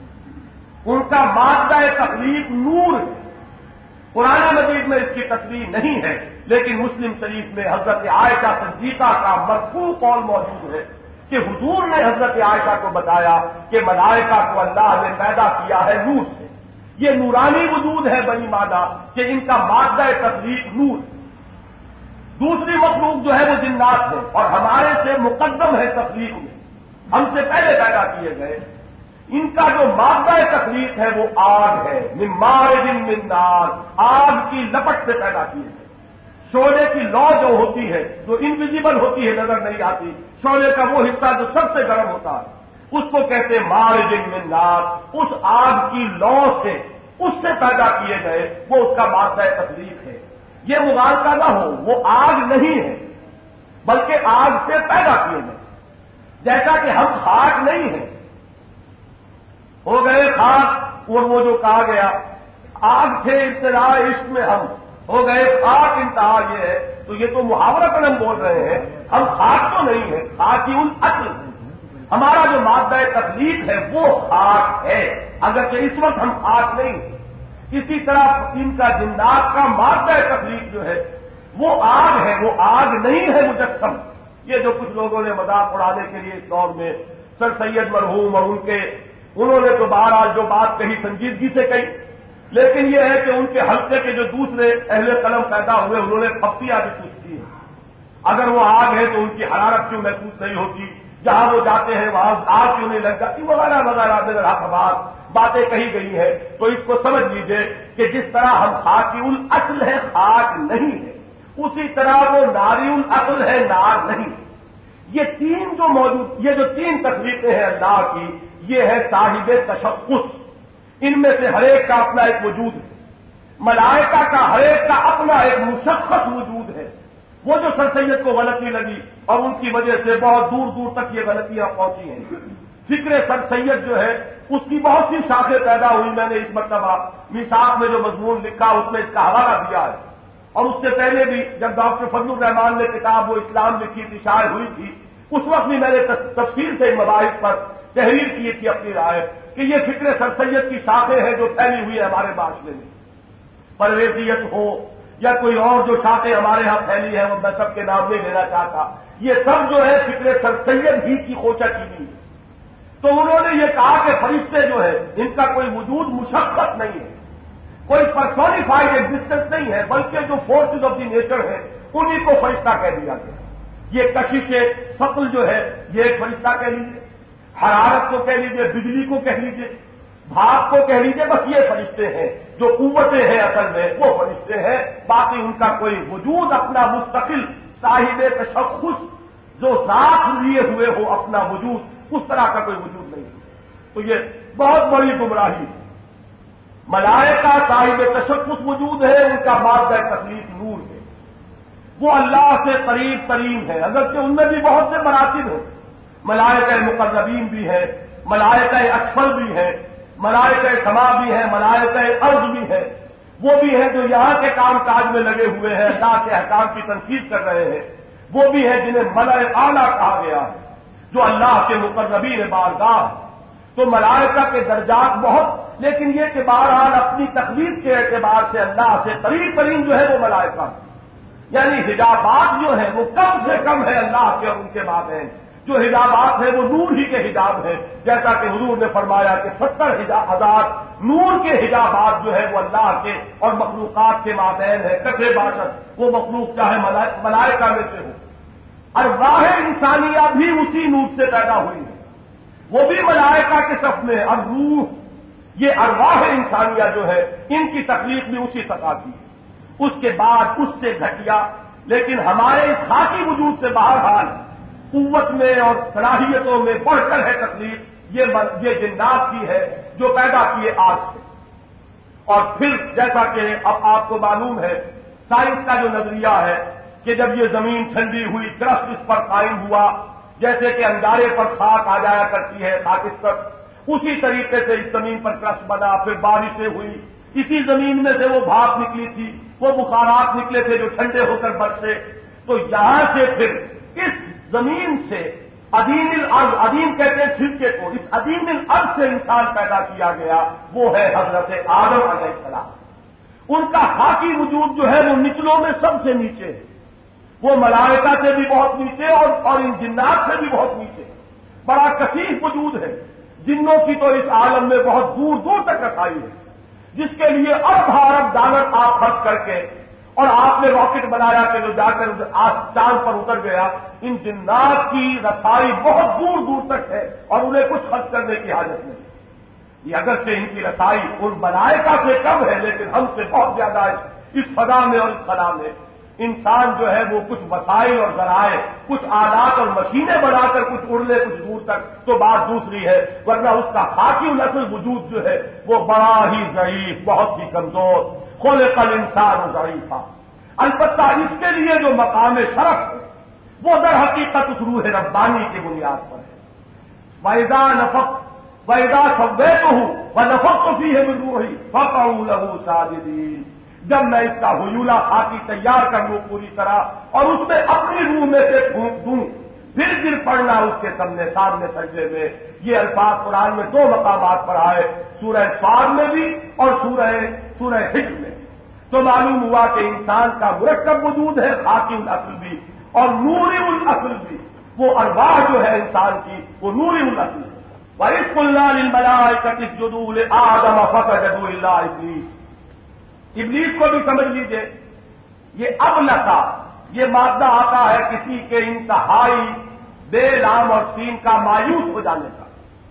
ان کا مادہ تخلیق نور ہے۔ قرآن مجید میں اس کی تصریح نہیں ہے، لیکن مسلم شریف میں حضرت عائشہ صدیقہ کا مرفوع قول موجود ہے کہ حضور نے حضرت عائشہ کو بتایا کہ ملائکہ کو اللہ نے پیدا کیا ہے نور سے۔ یہ نورانی وجود ہے بنی معنی کہ ان کا مادہ تخلیق نور ہے۔ دوسری مخلوق جو ہے وہ جنات ہے اور ہمارے سے مقدم ہے تخلیق میں، ہم سے پہلے پیدا کیے گئے۔ ان کا جو مادہ تخلیق ہے وہ آگ ہے، من مارج من نار، آگ کی لپٹ سے پیدا کیے گئے۔ شعلے کی لو جو ہوتی ہے، جو انویزیبل ہوتی ہے، نظر نہیں آتی، شعلے کا وہ حصہ جو سب سے گرم ہوتا ہے، اس کو کہتے ہیں مارج من نار۔ اس آگ کی لو سے، اس سے پیدا کیے گئے، وہ اس کا مادہ تخلیق ہے۔ یہ مغالطہ نہ ہو، وہ آگ نہیں ہے بلکہ آگ سے پیدا کیے گئے۔ جیسا کہ ہم خاک نہیں ہیں، ہو گئے خاک، اور وہ جو کہا گیا آگ تھے ابتدا عشق میں ہم، ہو گئے خاک انتہا یہ ہے، تو یہ تو محاورتاً ہم بول رہے ہیں، ہم خاک تو نہیں ہیں، خاک ہی الاصل ہے۔ ہمارا جو مادہ تخلیق ہے وہ خاک ہے، اگرچہ اس وقت ہم خاک نہیں ہیں۔ اسی طرح ان کا جنات کا مادہ تخلیق جو ہے وہ آگ ہے، وہ آگ نہیں ہے مجسم۔ یہ جو کچھ لوگوں نے مذاق اڑانے کے لیے اس دور میں سر سید مرحوم اور ان کے، انہوں نے تو بہرحال جو بات کہی سنجیدگی سے کہی، لیکن یہ ہے کہ ان کے حلقے کے جو دوسرے اہل قلم پیدا ہوئے انہوں نے پھپتیاں بھی کچھ کی ہیں۔ اگر وہ آگ ہے تو ان کی حرارت کیوں محسوس نہیں ہوتی، جہاں وہ جاتے ہیں وہاں آگ کیوں نہیں لگ جاتی، وغیرہ وغیرہ وغیرہ بات باتیں کہی گئی ہیں۔ تو اس کو سمجھ لیجئے کہ جس طرح ہم خاکی الاصل ہے، خاک نہیں ہے، اسی طرح وہ ناری الاصل ہے، نار نہیں۔ یہ تین جو موجود، یہ جو تین تخلیقیں ہیں اللہ کی، یہ ہے صاحب تشخص۔ ان میں سے ہر ایک کا اپنا ایک وجود ہے۔ ملائکہ کا ہر ایک کا اپنا ایک مشخص وجود ہے۔ وہ جو سر سید کو غلطی لگی اور ان کی وجہ سے بہت دور دور تک یہ غلطیاں پہنچی ہیں، فکر سر سید جو ہے اس کی بہت سی شاخیں پیدا ہوئی۔ میں نے اس مرتبہ میثاق میں جو مضمون لکھا اس میں اس کا حوالہ دیا ہے، اور اس سے پہلے بھی جب ڈاکٹر فضل الرحمان نے کتاب وہ اسلام لکھی تھی، شائع ہوئی تھی، اس وقت بھی میں نے تفصیل سے ان مباحث پر تحریر کی تھی اپنی رائے کہ یہ فکر سر سید کی شاخیں ہیں جو پھیلی ہوئی ہے ہمارے معاشرے میں، پرویزیت ہو یا کوئی اور جو شاخیں ہمارے ہاں پھیلی ہے، وہ میں سب کے نام نہیں لینا چاہتا، یہ سب جو ہے فکر سر سید ہی کی خوچہ چینی ہے۔ تو انہوں نے یہ کہا کہ فرشتے جو ہے ان کا کوئی وجود مشخص نہیں ہے، کوئی پرسونیفائڈ ایگزسٹنس نہیں ہے، بلکہ جو فورسز آف دی نیچر ہے انہیں کو فرشتہ کہہ دیا گیا۔ یہ کشش ثقل جو ہے یہ ایک فرشتہ کہہ لیجیے، حرارت کو کہہ لیجیے، بجلی کو کہہ لیجیے، بھاپ کو کہہ لیجیے، بس یہ فرشتے ہیں۔ جو قوتیں ہیں اصل میں وہ فرشتے ہیں، باقی ان کا کوئی وجود اپنا مستقل صاحب تشخص جو ذات لیے ہوئے ہو اپنا وجود، اس طرح کا کوئی وجود نہیں ہے۔ تو یہ بہت بڑی گمراہی ہے۔ ملائکہ صاحب تشخص وجود ہے، ان کا مادہ تخلیق نور ہے، وہ اللہ سے قریب ترین ہے، اگرچہ ان میں بھی بہت سے مراتب ہیں، ملائکہ مقربین بھی ہیں، ملائکہ اسفل بھی ہیں، ملائکہ سما بھی ہیں، ملائکہ ارض بھی ہیں، وہ بھی ہیں جو یہاں کے کام کاج میں لگے ہوئے ہیں، اللہ کے احکام کی تنفیذ کر رہے ہیں، وہ بھی ہیں جنہیں ملائے اعلیٰ کہا گیا ہے، جو اللہ کے مقربین بارگاہ۔ تو ملائکہ کے درجات بہت، لیکن یہ کہ بہرحال اپنی تخلیق کے اعتبار سے اللہ سے قریب ترین جو ہے وہ ملائکہ، یعنی حجابات جو ہیں وہ کم سے کم ہے اللہ کے اور ان کے مابین۔ جو حجابات ہیں وہ نور ہی کے حجاب ہیں، جیسا کہ حضور نے فرمایا کہ ستر ہزار نور کے حجابات جو ہے وہ اللہ کے اور مخلوقات کے مابین ہے، کٹھے باشد وہ مخلوق چاہے ملائکہ میں سے ہو۔ ارواح انسانیہ بھی اسی نور سے پیدا ہوئی ہے، وہ بھی ملائکہ کے صف میں، اور روح یہ ارواح انسانیہ جو ہے ان کی تخلیق بھی اسی سطح کی ہے، اس کے بعد اس سے گھٹیا، لیکن ہمارے اس خاکی وجود سے بہرحال قوت میں اور صلاحیتوں میں بڑھ کر ہے تکلیف یہ یہ جنات کی ہے جو پیدا کیے آج سے۔ اور پھر جیسا کہ اب آپ کو معلوم ہے سائنس کا جو نظریہ ہے کہ جب یہ زمین ٹھنڈی ہوئی، کرسٹ اس پر قائم ہوا، جیسے کہ انگارے پر خاک آ جایا کرتی ہے خاکستر، اسی طریقے سے اس زمین پر کرسٹ بنا، پھر بارشیں ہوئی، اسی زمین میں سے وہ بھاپ نکلی تھی، وہ بخارات نکلے تھے جو ٹھنڈے ہو کر برسے، تو یہاں سے پھر اس زمین سے عدیم الارض، عدیم کہتے ہیں چھلکے کو، اس عدیم الارض سے انسان پیدا کیا گیا، وہ ہے حضرت آدم علیہ السلام۔ ان کا خاکی وجود جو ہے وہ نچلوں میں سب سے نیچے ہے، وہ ملائکہ سے بھی بہت نیچے اور اور ان جنات سے بھی بہت نیچے، بڑا کثیف وجود ہے۔ جنوں کی تو اس عالم میں بہت دور دور تک رسائی ہے، جس کے لیے ارب ارب ڈالر آپ خرچ کر کے، اور آپ نے راکٹ بنایا کہ جو جا کر چاند پر اتر گیا، ان جنات کی رسائی بہت دور دور تک ہے اور انہیں کچھ خرچ کرنے کی حاجت نہیں۔ یہ اگرچہ ان کی رسائی ان ملائکہ سے کم ہے، لیکن ہم سے بہت زیادہ اس فضا میں اور اس خلا میں انسان جو ہے وہ کچھ وسائل اور ذرائع، کچھ آلات اور مشینیں بنا کر کچھ اڑ لے کچھ دور تک تو بات دوسری ہے، ورنہ اس کا خاکی نسل وجود جو ہے وہ بڑا ہی ضعیف، بہت ہی کمزور، خلق الانسان ضعیفا۔ البتہ اس کے لیے جو مقام شرف ہے وہ در حقیقت اس روح ربانی کی بنیاد پر ہے۔ وَإِذَا نَفَخْتُ وَإِذَا سَوَّيْتُهُ وَنَفَخْتُ فِيهِ مِن رُّوحِي فَقَعُوا لَهُ سَاجِدِينَ۔ جب میں اس کا حیولہ خاکی تیار کر لوں پوری طرح اور اس میں اپنی روح میں سے پھونک دوں، پھر گر پڑنا اس کے سامنے سامنے سجدے میں۔ یہ الفاظ قرآن میں دو مقامات پر آئے، سورہ صاد میں بھی اور سورہ سورہ حجر میں۔ تو معلوم ہوا کہ انسان کا مرکب وجود ہے، خاکی الاصل بھی اور نوری الاصل بھی، وہ ارواح جو ہے انسان کی وہ نوری الاصل ہے۔ وَإِذْ قُلْنَا لِلْمَلَائِكَةِ اسْجُدُوا لِآدَمَ فَسَجَدُوا إِلَّا إِبْلِيسَ۔ ابلیس کو بھی سمجھ لیجئے، یہ ابلسا یہ مادہ آتا ہے کسی کے انتہائی بے لام اور سین کا مایوس ہو جانے کا۔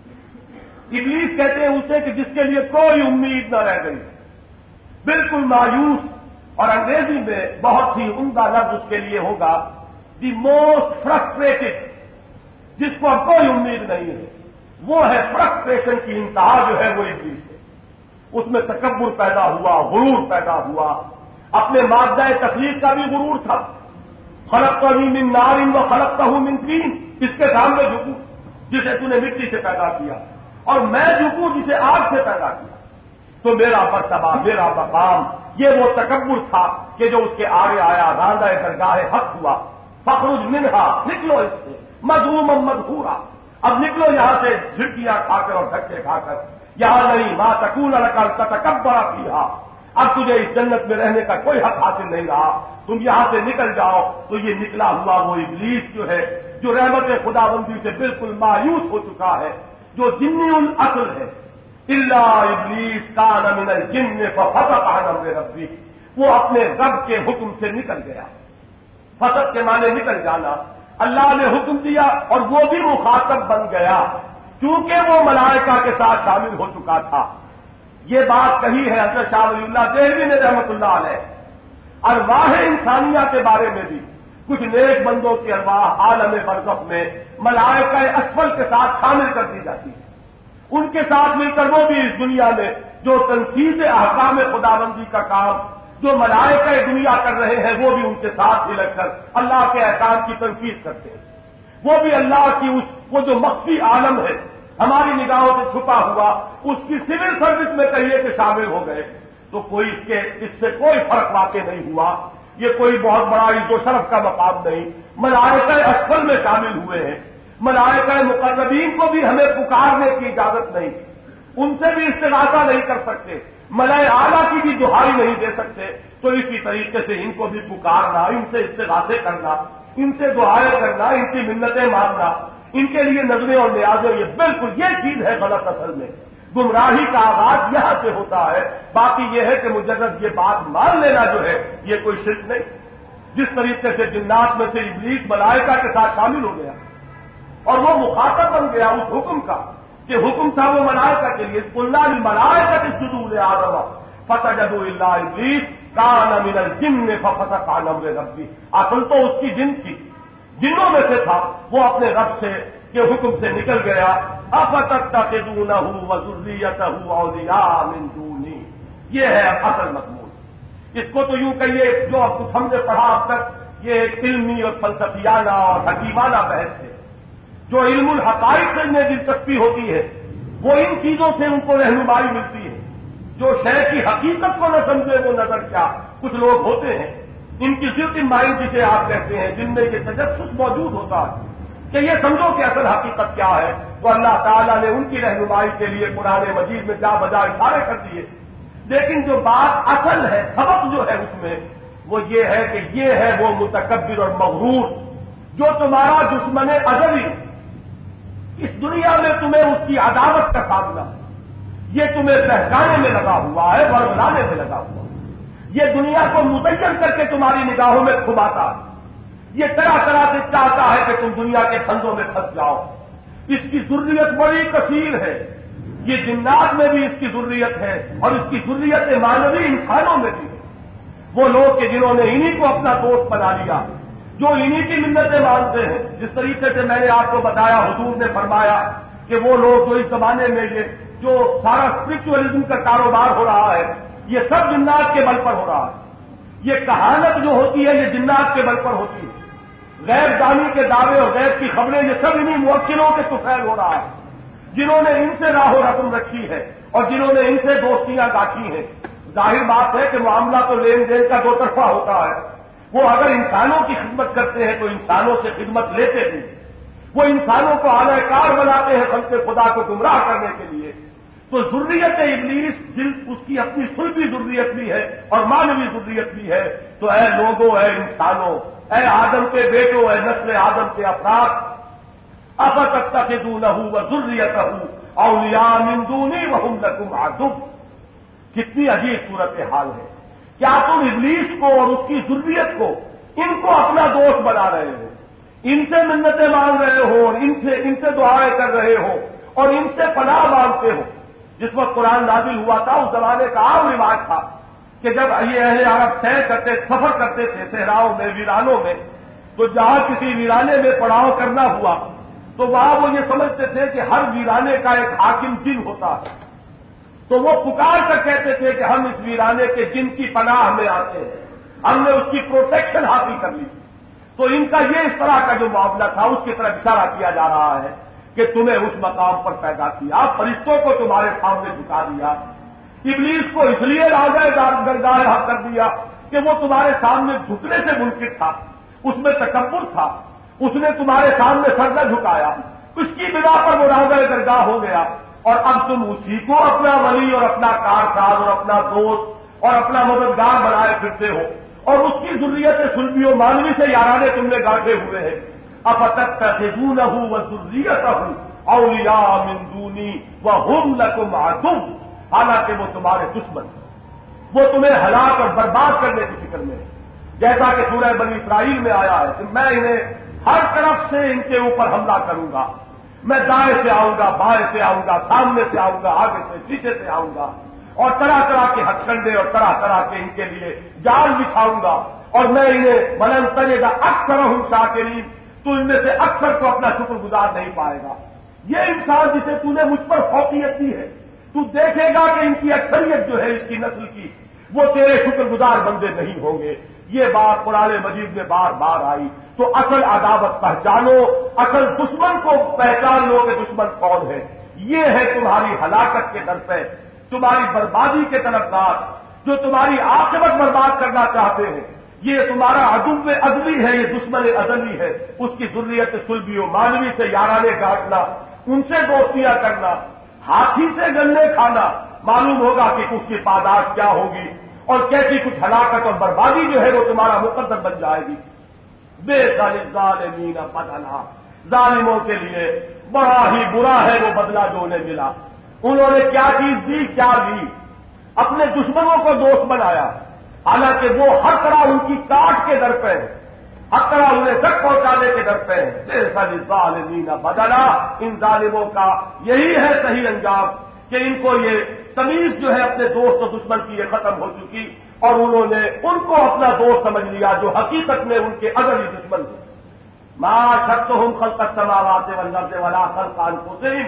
ابلیس کہتے ہیں اسے کہ جس کے لیے کوئی امید نہ رہ گئی، بالکل مایوس، اور انگریزی میں بہت ہی عمدہ لفظ اس کے لیے ہوگا دی موسٹ فرسٹریٹڈ، جس کو اب کوئی امید نہیں ہے، وہ ہے فرسٹریشن کی انتہا جو ہے وہ ابلیس ہے۔ اس میں تکبر پیدا ہوا، غرور پیدا ہوا، اپنے مادہ تخلیق کا بھی غرور تھا، خلقتنی من نار و خلقتہ من طین، اس کے سامنے جھکوں جسے تو نے مٹی سے پیدا کیا، اور میں جھکوں جسے آگ سے پیدا کیا، تو میرا مرتبہ، میرا مقام، یہ وہ تکبر تھا کہ جو اس کے آگے آیا، راندہ درگاہ حق ہوا، فخرج منہا، نکلو اس سے، مذموما مدحورا، اب نکلو یہاں سے جھٹکیاں کھا کر اور دھکے کھا کر، یہاں نہیں، ما تکون لک ان تتکبر فیہا، اب تجھے اس جنت میں رہنے کا کوئی حق حاصل نہیں رہا، تم یہاں سے نکل جاؤ۔ تو یہ نکلا ہوا وہ ابلیس جو ہے جو رحمت خداوندی سے بالکل مایوس ہو چکا ہے، جو جنی الاصل ہے، الا ابلیس کان من الجن ففسق عن امر ربہ، وہ اپنے رب کے حکم سے نکل گیا۔ فسق کے معنی نکل جانا، اللہ نے حکم دیا اور وہ بھی مخاطب بن گیا کیونکہ وہ ملائکہ کے ساتھ شامل ہو چکا تھا۔ یہ بات کہی ہے حضرت شاہ ولی اللہ دہلوی نے رحمت اللہ علیہ۔ ارواح انسانیہ کے بارے میں بھی کچھ نیک بندوں کی ارواح عالم برزخ میں ملائکہ اسفل کے ساتھ شامل کر دی جاتی ہے، ان کے ساتھ مل کر وہ بھی اس دنیا میں جو تنفیذ احکام خداوندی کا کام جو ملائکہ دنیا کر رہے ہیں وہ بھی ان کے ساتھ ہی لگ کر اللہ کے احکام کی تنفیذ کرتے ہیں، وہ بھی اللہ کی اس وہ جو مخفی عالم ہے ہماری نگاہوں سے چھپا ہوا، اس کی سول سروس میں کہیے کہ شامل ہو گئے تو کوئی اس کے اس سے کوئی فرق واقع نہیں ہوا، یہ کوئی بہت بڑا عزت و شرف کا مقام نہیں۔ ملائکہ اسفل میں شامل ہوئے ہیں، ملائکہ مقربین کو بھی ہمیں پکارنے کی اجازت نہیں، ان سے بھی استغاثہ نہیں کر سکتے، ملائے اعلیٰ کی بھی دہائی نہیں دے سکتے، تو اسی طریقے سے ان کو بھی پکارنا، ان سے استغاثے کرنا، ان سے دعائیں کرنا، ان کی منتیں مانگنا، ان کے لیے نظریں اور نیازیں، یہ بالکل یہ چیز ہے غلط۔ اصل میں گمراہی کا آغاز یہاں سے ہوتا ہے۔ باقی یہ ہے کہ مجرد یہ بات مان لینا جو ہے یہ کوئی شرک نہیں۔ جس طریقے سے جنات میں سے ابلیس ملائکہ کے ساتھ شامل ہو گیا اور وہ مخاطب بن گیا اس حکم کا کہ حکم تھا وہ ملائکہ کے لیے، قلنا للملائکۃ اسجدوا لآدم فسجدوا الا ابلیس کان من الجن ففسق عن امر ربہ۔ اصل تو اس کی جن تھی، جنوں میں سے تھا، وہ اپنے رب سے کے حکم سے نکل گیا۔ افتتخذونہ وذریتہ اولیاء من دونی، یہ ہے اصل مضمون۔ اس کو تو یوں کہیے جو اب کچھ ہم نے پڑھا اب تک یہ ایک علمی اور فلسفیانہ اور حکیمانہ بحث ہے۔ جو علم الحقائق سے انہیں دلچسپی ہوتی ہے وہ ان چیزوں سے ان کو رہنمائی ملتی ہے۔ جو شے کی حقیقت کو نہ سمجھے وہ نظر کیا، کچھ لوگ ہوتے ہیں ان کی صرف مائنڈ جسے آپ کہتے ہیں جن میں یہ تجسس موجود ہوتا ہے کہ یہ سمجھو کہ اصل حقیقت کیا ہے، تو اللہ تعالیٰ نے ان کی رہنمائی کے لیے قرآن مجید میں جا بجا اشارے کر دیے۔ لیکن جو بات اصل ہے، سبق جو ہے اس میں وہ یہ ہے کہ یہ ہے وہ متکبر اور مغرور جو تمہارا دشمن ازلی، اس دنیا میں تمہیں اس کی عداوت کا سامنا ہے، یہ تمہیں بہکانے میں لگا ہوا ہے، ورگلانے میں لگا ہوا ہے، یہ دنیا کو مزین کر کے تمہاری نگاہوں میں کھباتا ہے، یہ طرح طرح سے چاہتا ہے کہ تم دنیا کے پھندوں میں پھنس جاؤ۔ اس کی ذریت بڑی کثیر ہے، یہ جنات میں بھی اس کی ذریت ہے اور اس کی ذریت مانوی انسانوں میں بھی ہے۔ وہ لوگ کہ جنہوں نے انہی کو اپنا دوست بنا لیا، جو انہی کی منتیں مانتے ہیں، جس طریقے سے میں نے آپ کو بتایا، حضور نے فرمایا کہ وہ لوگ جو اس زمانے میں یہ جو سارا اسپرچولیزم کا کاروبار ہو رہا ہے یہ سب جنات کے بل پر ہو رہا ہے۔ یہ کہانت جو ہوتی ہے یہ جنات کے بل پر ہوتی ہے، غیب دانی کے دعوے اور غیب کی خبریں یہ سب انہی موکلوں کے طفیل ہو رہا ہے، جنہوں نے ان سے راہ و رسم رکھی ہے اور جنہوں نے ان سے دوستیاں گاٹھی ہیں۔ ظاہر بات ہے کہ معاملہ تو لین دین کا دو طرفہ ہوتا ہے۔ وہ اگر انسانوں کی خدمت کرتے ہیں تو انسانوں سے خدمت لیتے ہیں، وہ انسانوں کو اعلی کار بناتے ہیں خلق خدا کو گمراہ کرنے کے لیے، تو ذریت ابلیس جن اس کی اپنی سلبی ذریت بھی ہے اور مانوی ذریت بھی ہے۔ تو اے لوگوں، اے انسانوں، اے آدم کے بیٹوں، اے نسل آدم کے افراد، افتتخذونہ وذریتہ اولیاء من دونی وہم لکم عدو۔ کتنی عجیب صورتحال ہے، کیا تم ابلیس کو اور اس کی ذریت کو ان کو اپنا دوست بنا رہے ہو، ان سے منتیں مانگ رہے ہو اور ان سے ان سے دعائیں کر رہے ہو اور ان سے پناہ مانگتے ہو۔ جس وقت قرآن نازل ہوا تھا اس زمانے کا عام رواج تھا کہ جب یہ اہل عرب سیر کرتے سفر کرتے تھے صحراؤں میں، ویرانوں میں، تو جہاں کسی ویرانے میں پڑاؤ کرنا ہوا تو وہاں وہ یہ سمجھتے تھے کہ ہر ویرانے کا ایک حاکم جن ہوتا ہے، تو وہ پکار کر کہتے تھے کہ ہم اس ویرانے کے جن کی پناہ میں آتے ہیں، ہم نے اس کی پروٹیکشن حاصل کر لی۔ تو ان کا یہ اس طرح کا جو معاملہ تھا اس کی طرف اشارہ کیا جا رہا ہے کہ تمہیں اس مقام پر پیدا کیا، فرشتوں کو تمہارے سامنے جھکا دیا، ابلیس کو اس لیے راجہ درگاہ کر دیا کہ وہ تمہارے سامنے جھکنے سے منکر تھا، اس میں تکبر تھا، اس نے تمہارے سامنے سر نہ جھکایا، اس کی بنا پر وہ راجہ درگاہ ہو گیا، اور اب تم اسی کو اپنا ولی اور اپنا کارساز اور اپنا دوست اور اپنا مددگار بنائے پھرتے ہو، اور اس کی ذریت سلبی و مانوی سے یارانے تم نے گاٹھے ہوئے ہیں۔ افتتخذونہ وذریتہ اولیاء من دونی وہم لکم عدو، حالانکہ وہ تمہارے دشمن ہیں، وہ تمہیں ہلاک اور برباد کرنے کی فکر میں ہے۔ جیسا کہ سورہ بنی اسرائیل میں آیا ہے کہ میں انہیں ہر طرف سے ان کے اوپر حملہ کروں گا، میں دائیں سے آؤں گا، بائیں سے آؤں گا، سامنے سے آؤں گا، آگے سے پیچھے سے آؤں گا، اور طرح طرح کے ہتھ کنڈے اور طرح طرح کے ان کے لیے جال بچھاؤں گا، اور میں انہیں ولن تجد اکثرہم شاکرین، تو ان میں سے اکثر کو اپنا شکر گزار نہیں پائے گا۔ یہ انسان جسے تو نے مجھ پر فوقیت دی ہے، تو دیکھے گا کہ ان کی اکثریت جو ہے اس کی نسل کی وہ تیرے شکر گزار بندے نہیں ہوں گے. یہ بات قرآن مجید میں بار بار آئی. تو اصل عداوت پہچانو, اصل دشمن کو پہچان لو کہ دشمن کون ہے. یہ ہے تمہاری ہلاکت کے در پہ, تمہاری بربادی کے طرفدار, جو تمہاری عاقبت برباد کرنا چاہتے ہیں. یہ تمہارا عدو ازلی ہے, یہ دشمن ازلی ہے. اس کی ذریت صلبی و مانوی سے یارانے گاٹنا, ان سے دوستیاں کرنا, ہاتھی سے گلے کھانا, معلوم ہوگا کہ اس کی پاداش کیا ہوگی اور کیسی کچھ ہلاکت اور بربادی جو ہے وہ تمہارا مقدر بن جائے گی. بے ظالمین بدلا, ظالموں کے لیے بڑا ہی برا ہے وہ بدلہ جو انہیں ملا. انہوں نے کیا چیز دی, کیا لی, اپنے دشمنوں کو دوست بنایا, حالانکہ وہ ہر طرح ان کی کاٹ کے در پہ ہے, ہر طرح انہیں تک پہنچانے کے در پہ ہے. بے ظالمین بدلا, ان ظالموں کا یہی ہے صحیح انجام کہ ان کو یہ تمیز جو ہے اپنے دوست و دشمن کی یہ ختم ہو چکی, اور انہوں نے ان کو اپنا دوست سمجھ لیا جو حقیقت میں ان کے ازلی دشمن تھے. ما شرطہم خلق السماوات والارض ولا خلق انفسہم,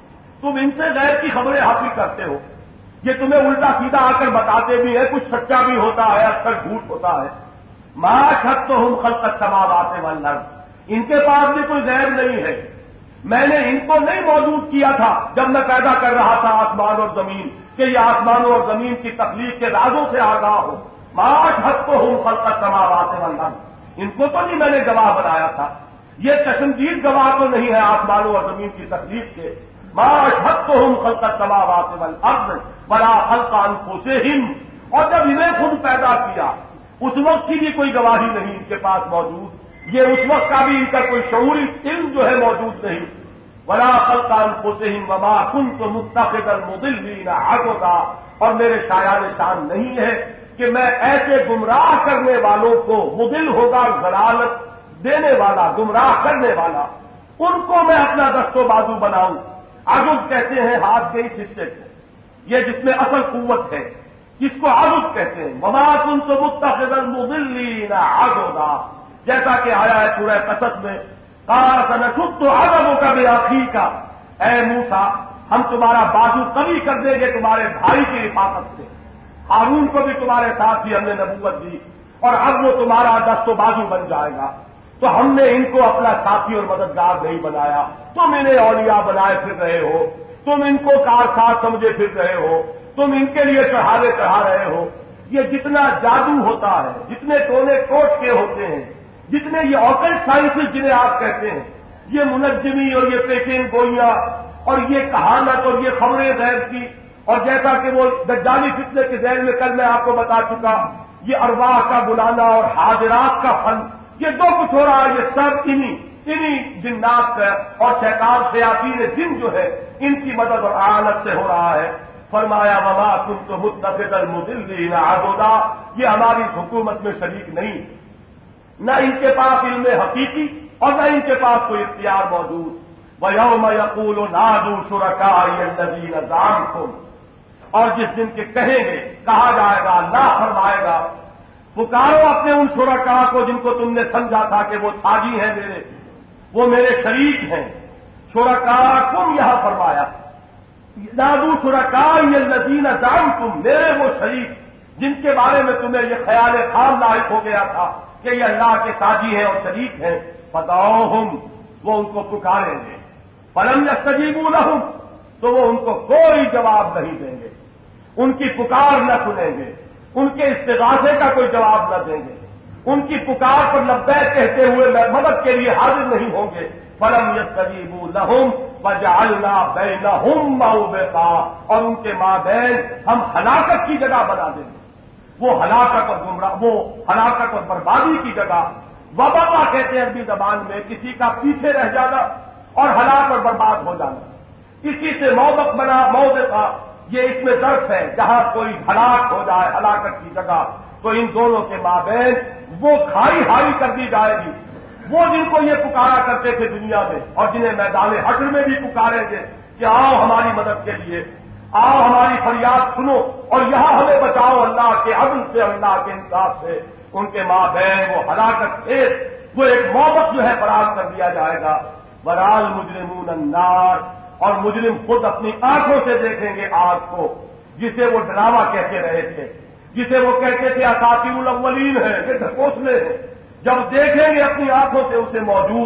تم ان سے غیر کی خبریں حاصل کرتے ہو, یہ تمہیں الٹا سیدھا آ کر بتاتے بھی ہیں, کچھ سچا بھی ہوتا ہے, اکثر جھوٹ ہوتا ہے. ما شرطہم خلق السماوات والارض, ان کے پاس بھی کوئی غیر نہیں ہے. میں نے ان کو نہیں موجود کیا تھا جب میں پیدا کر رہا تھا آسمان اور زمین, کہ یہ آسمانوں اور زمین کی تخلیق کے رازوں سے آگاہ ہو. ما شرطہم خلق السماوات والارض, ان کو تو نہیں میں نے گواہ بنایا تھا, یہ چشمدید گواہ تو نہیں ہے آسمانوں اور زمین کی تخلیق کے. ما شرطہم خلق السماوات والارض ولا خلق انفسہم, اور جب انہیں خود پیدا کیا اس وقت کی بھی کوئی گواہی نہیں ان کے پاس موجود, یہ اس وقت کا بھی ان کا کوئی شعوری علم جو ہے موجود نہیں. ولا خلق انفسہم وما كنت متخذ المضلین عضدا, اور میرے شایان شان نہیں ہے کہ میں ایسے گمراہ کرنے والوں کو, مضل ہوگا ضلالت دینے والا, گمراہ کرنے والا, ان کو میں اپنا دست و بازو بناؤں. عضد کہتے ہیں ہاتھ کے اس حصے کو, یہ جس میں اصل قوت ہے, جس کو عضد کہتے ہیں. وما كنت متخذ المضلین عضدا, جیسا کہ آیا ہے سورہ قصص میں, قال سنشد عضدک بأخیک, اے موسیٰ ہم تمہارا بازو قوی کر دیں گے تمہارے بھائی کی رفاقت سے. ہارون کو بھی تمہارے ساتھ ہی ہم نے نبوت دی, اور اب وہ تمہارا دست و بازو بن جائے گا. تو ہم نے ان کو اپنا ساتھی اور مددگار نہیں بنایا, تم انہیں اولیاء بنائے پھر رہے ہو, تم ان کو کارساز سمجھے پھر رہے ہو, تم ان کے لیے چڑھاوے چڑھا رہے ہو. یہ جتنا جادو ہوتا ہے, جتنے ٹونے ٹوٹ کے ہوتے ہیں, جتنے یہ آکلٹ سائنسز جنہیں آپ کہتے ہیں, یہ منجمی اور یہ پیشین گوئیاں اور یہ کہانت اور یہ خبریں غیب کی, اور جیسا کہ وہ دجالی فتنے کے ذیل میں کل میں آپ کو بتا چکا, یہ ارواح کا بلانا اور حاضرات کا فن, یہ جو کچھ ہو رہا ہے یہ سب انہی انہی جنات کا اور شیطان شیاطین جن جو ہے ان کی مدد اور اعانت سے ہو رہا ہے. فرمایا وما كنت متخذ المضلین عضدا, یہ ہماری حکومت میں شریک نہیں, نہ ان کے پاس علم حقیقی اور نہ ان کے پاس کوئی اختیار موجود. وَيَوْمَ يَقُولُ نَادُوا شُرَكَائِيَ الَّذِينَ زَعَمْتُمْ, اور جس دن کے کہیں گے, کہا جائے گا, اللہ فرمائے گا, پکارو اپنے ان شرکاء کو جن کو تم نے سمجھا تھا کہ وہ ساجی ہیں میرے, وہ میرے شریک ہیں. شرکاءکم یہاں فرمایا, نادوا شرکائیَ الَّذِينَ زَعَمْتُمْ, میرے وہ شریک جن کے بارے میں تمہیں یہ خیال خام لاحق ہو گیا تھا کہ یہ اللہ کے ساجی ہیں اور شریک ہیں. فدعوہم, وہ ان کو پکاریں گے. فلم یستجیبوا لہم, تو وہ ان کو کوئی جواب نہیں دیں گے, ان کی پکار نہ سنیں گے, ان کے استغاثے کا کوئی جواب نہ دیں گے, ان کی پکار پر لبیک کہتے ہوئے میں مدد کے لیے حاضر نہیں ہوں گے. فلم یستجیبوا لہم وجعلنا بینہم موبقا, اور ان کے مابین ہم ہلاکت کی جگہ بنا دیں گے, وہ ہلاکت اور گمراہ, وہ ہلاکت اور بربادی کی جگہ. وبقا کہتے ہیں عربی زبان میں کسی کا پیچھے رہ جانا اور ہلاک اور برباد ہو جانا, اسی سے موبق بنا, موبقا یہ اس میں ظرف ہے جہاں کوئی ہلاک ہو جائے, ہلاکت کی جگہ. تو ان دونوں کے مابین وہ کھائی ہائی کر دی جائے گی. وہ جن کو یہ پکارا کرتے تھے دنیا میں اور جنہیں میدان حشر میں بھی پکاریں گے کہ آؤ ہماری مدد کے لیے, آؤ ہماری فریاد سنو اور یہاں ہمیں بچاؤ اللہ کے عدل سے, اللہ کے انصاف سے, ان کے مابین وہ ہلاکت خیز, وہ ایک موبت جو ہے فراہم کر دیا جائے گا. ورال مجرمون النار, اور مجرم خود اپنی آنکھوں سے دیکھیں گے آگ کو جسے وہ ڈراوا کہتے رہے تھے. جسے وہ کہتے تھے اساطیر الاولین ہے، یہ ڈھکوسلے ہیں، جب دیکھیں گے اپنی آنکھوں سے اسے موجود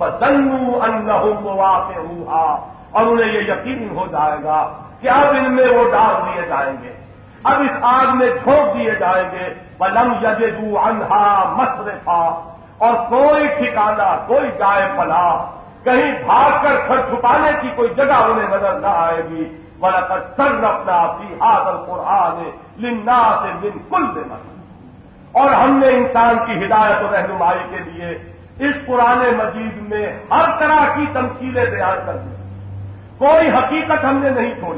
فظنوا انہم مواقعوہا، اور انہیں یہ یقین ہو جائے گا کہ اب ان میں وہ ڈال دیے جائیں گے، اب اس آگ میں جھونک دیے جائیں گے، وَلَمْ يَجِدُوا عَنْهَا مَصْرِفًا، اور کوئی ٹھکانہ، کوئی جائے پناہ، کہیں بھاگ کر سر چھپانے کی کوئی جگہ انہیں نظر نہ آئے گی۔ وَلَقَدْ صَرَّفْنَا فِي هَذَا الْقُرْآنِ لِلنَّاسِ مِنْ كُلِّ مَثَلٍ، اور ہم نے انسان کی ہدایت و رہنمائی کے لیے اس قرآن مجید میں ہر طرح کی تمثیلیں بیان کر دی، کوئی حقیقت ہم نے نہیں چھوڑی۔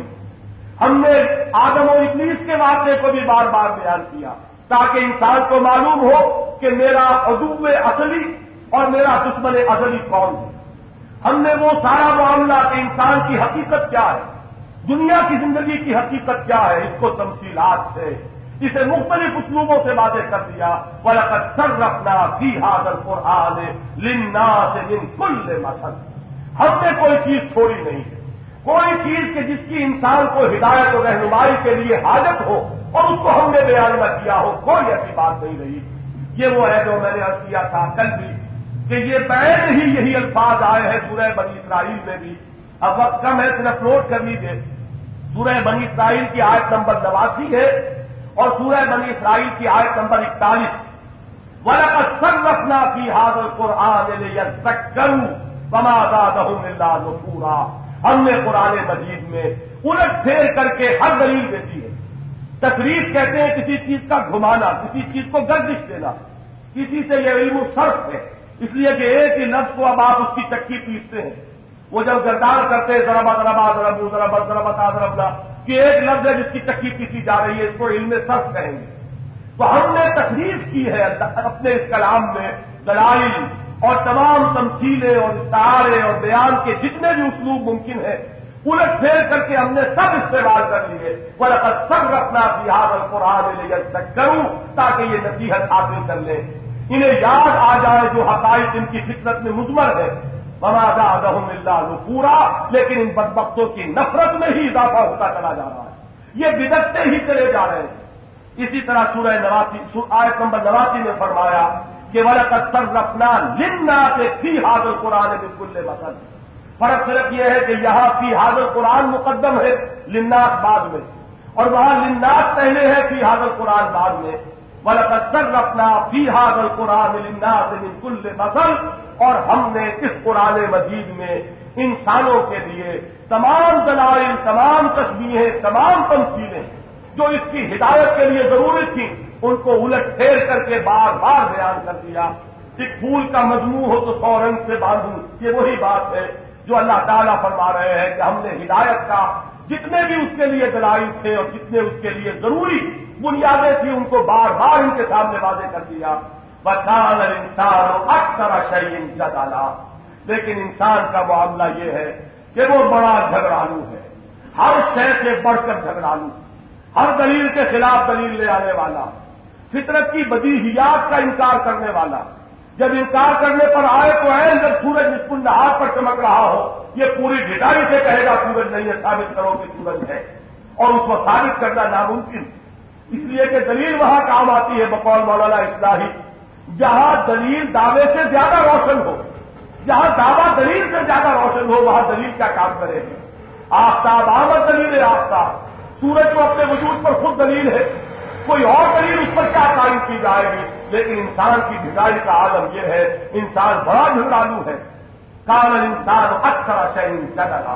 ہم نے آدم و ابلیس کے واقعے کو بھی بار بار بیان کیا تاکہ انسان کو معلوم ہو کہ میرا عدو اصلی اور میرا دشمن ازلی کون ہے۔ ہم نے وہ سارا معاملہ کہ انسان کی حقیقت کیا ہے، دنیا کی زندگی کی حقیقت کیا ہے، اس کو تمثیلات سے، اسے مختلف اسلوبوں سے واضح کر دیا۔ وَلَقَدْ صَرَّفْنَا فِي هَذَا الْقُرْآنِ لِلنَّاسِ مِنْ كُلِّ مَثَلٍ، ہم نے کوئی چیز چھوڑی نہیں، کوئی چیز کہ جس کی انسان کو ہدایت و رہنمائی کے لیے حاجت ہو اور اس کو ہم نے بیان نہ کیا ہو، کوئی ایسی بات نہیں رہی۔ یہ وہ ہے جو میں نے عرض کیا تھا کل بھی کہ یہ بین ہی یہی الفاظ آئے ہیں سورہ بنی اسرائیل میں بھی۔ اب وقت کم ہے، صرف نوٹ کر لیجیے، سورہ بنی اسرائیل کی آیت نمبر نواسی ہے اور سورہ بنی اسرائیل کی آیت نمبر اکتالیس۔ وَلَقَدْ صَرَّفْنَا فِي هَذَا الْقُرْآنِ لِيَذَّكَّرُوا وَمَا زَادَهُمْ إِلَّا نُفُورًا، ہم نے قرآن مجید میں الٹ پھیر کر کے ہر دلیل دیتی ہے۔ تصریف کہتے ہیں کسی چیز کا گھمانا، کسی چیز کو گردش دینا، کسی سے یہ علم و صرف ہے، اس لیے کہ ایک ہی لفظ کو اب آپ اس کی چکی پیستے ہیں، وہ جب گردان کرتے ہیں ذرا ذرا ذرا ذرا ذرا ذرا کہ ایک لفظ ہے جس کی چکی پیسی جا رہی ہے، اس کو علم صرف کہیں گے۔ تو ہم نے تصریف کی ہے اپنے اس کلام میں دلائل اور تمام تمثیلیں اور استعارے اور بیان کے جتنے بھی اسلوب ممکن ہیں الٹ پھیر کر کے ہم نے سب استعمال کر لیے۔ وَلَقَدْ صَرَّفْنَا فِي هَذَا الْقُرْآنِ لِيَذَّكَّرُوا، تاکہ یہ نصیحت حاصل کر لیں، انہیں یاد آ جائے جو حقائق ان کی فطرت میں مضمر ہے۔ وَمَا زَادَهُمْ إِلَّا نُفُورًا، لیکن ان بدبختوں کی نفرت میں ہی اضافہ ہوتا چلا جا رہا ہے، یہ بدعتیں ہی چلے جا رہے ہیں۔ اسی طرح سورہ نواسی آیت نمبر نواسی میں فرمایا کہ وَلَقَدْ صَرَّفْنَا لِلنَّاسِ فِي هَذَا الْقُرْآنِ مِنْ كُلِّ مَثَلٍ، فرق صرف یہ ہے کہ یہاں فی هذا القرآن مقدم ہے، للناس بعد میں، اور وہاں للناس پہلے ہے، فی هذا القرآن بعد میں۔ وَلَقَدْ صَرَّفْنَا فِي هَذَا الْقُرْآنِ لِلنَّاسِ مِنْ كُلِّ مَثَلٍ، اور ہم نے اس قرآن مجید میں انسانوں کے لیے تمام دلائل، تمام تشبیہیں، تمام تمثیلیں جو اس کی ہدایت کے لیے ضروری تھیں ان کو الٹ پھیر کر کے بار بار بیان کر دیا۔ ایک پھول کا مجموع ہو تو سو رنگ سے باندھوں، یہ وہی بات ہے جو اللہ تعالیٰ فرما رہے ہیں کہ ہم نے ہدایت کا جتنے بھی اس کے لیے دلائل تھے اور جتنے اس کے لیے ضروری بنیادیں تھیں ان کو بار بار ان کے سامنے واضح کر دیا۔ وَكَانَ الْإِنسَانُ أَكْثَرَ شَيْءٍ جَدَلًا، لیکن انسان کا معاملہ یہ ہے کہ وہ بڑا جھگڑالو ہے، ہر شے سے بڑھ کر جھگڑالو، ہر دلیل کے خلاف دلیل لے آنے والا، فطرت کی بدیہیات کا انکار کرنے والا، جب انکار کرنے پر آئے تو ہے جب سورج نصف النہار پر چمک رہا ہو یہ پوری ڈٹائی سے کہے گا سورج نہیں ہے، ثابت کرو کہ سورج ہے، اور اس کو ثابت کرنا ناممکن، اس لیے کہ دلیل وہاں کام آتی ہے بقول مولانا اصلاحی جہاں دلیل دعوے سے زیادہ روشن ہو، جہاں دعویٰ دلیل سے زیادہ روشن ہو وہاں دلیل کیا کام کرے گی۔ آفتاب آمد دلیل ہے، آفتاب سورج کو اپنے وجود پر خود دلیل ہے، کوئی اور دلیل اس پر کیا قائم کی جائے گی، لیکن انسان کی بھلائی کا عالم یہ ہے انسان بڑا جھگڑالو ہے۔ کان الانسان اکثر شیء جدلا،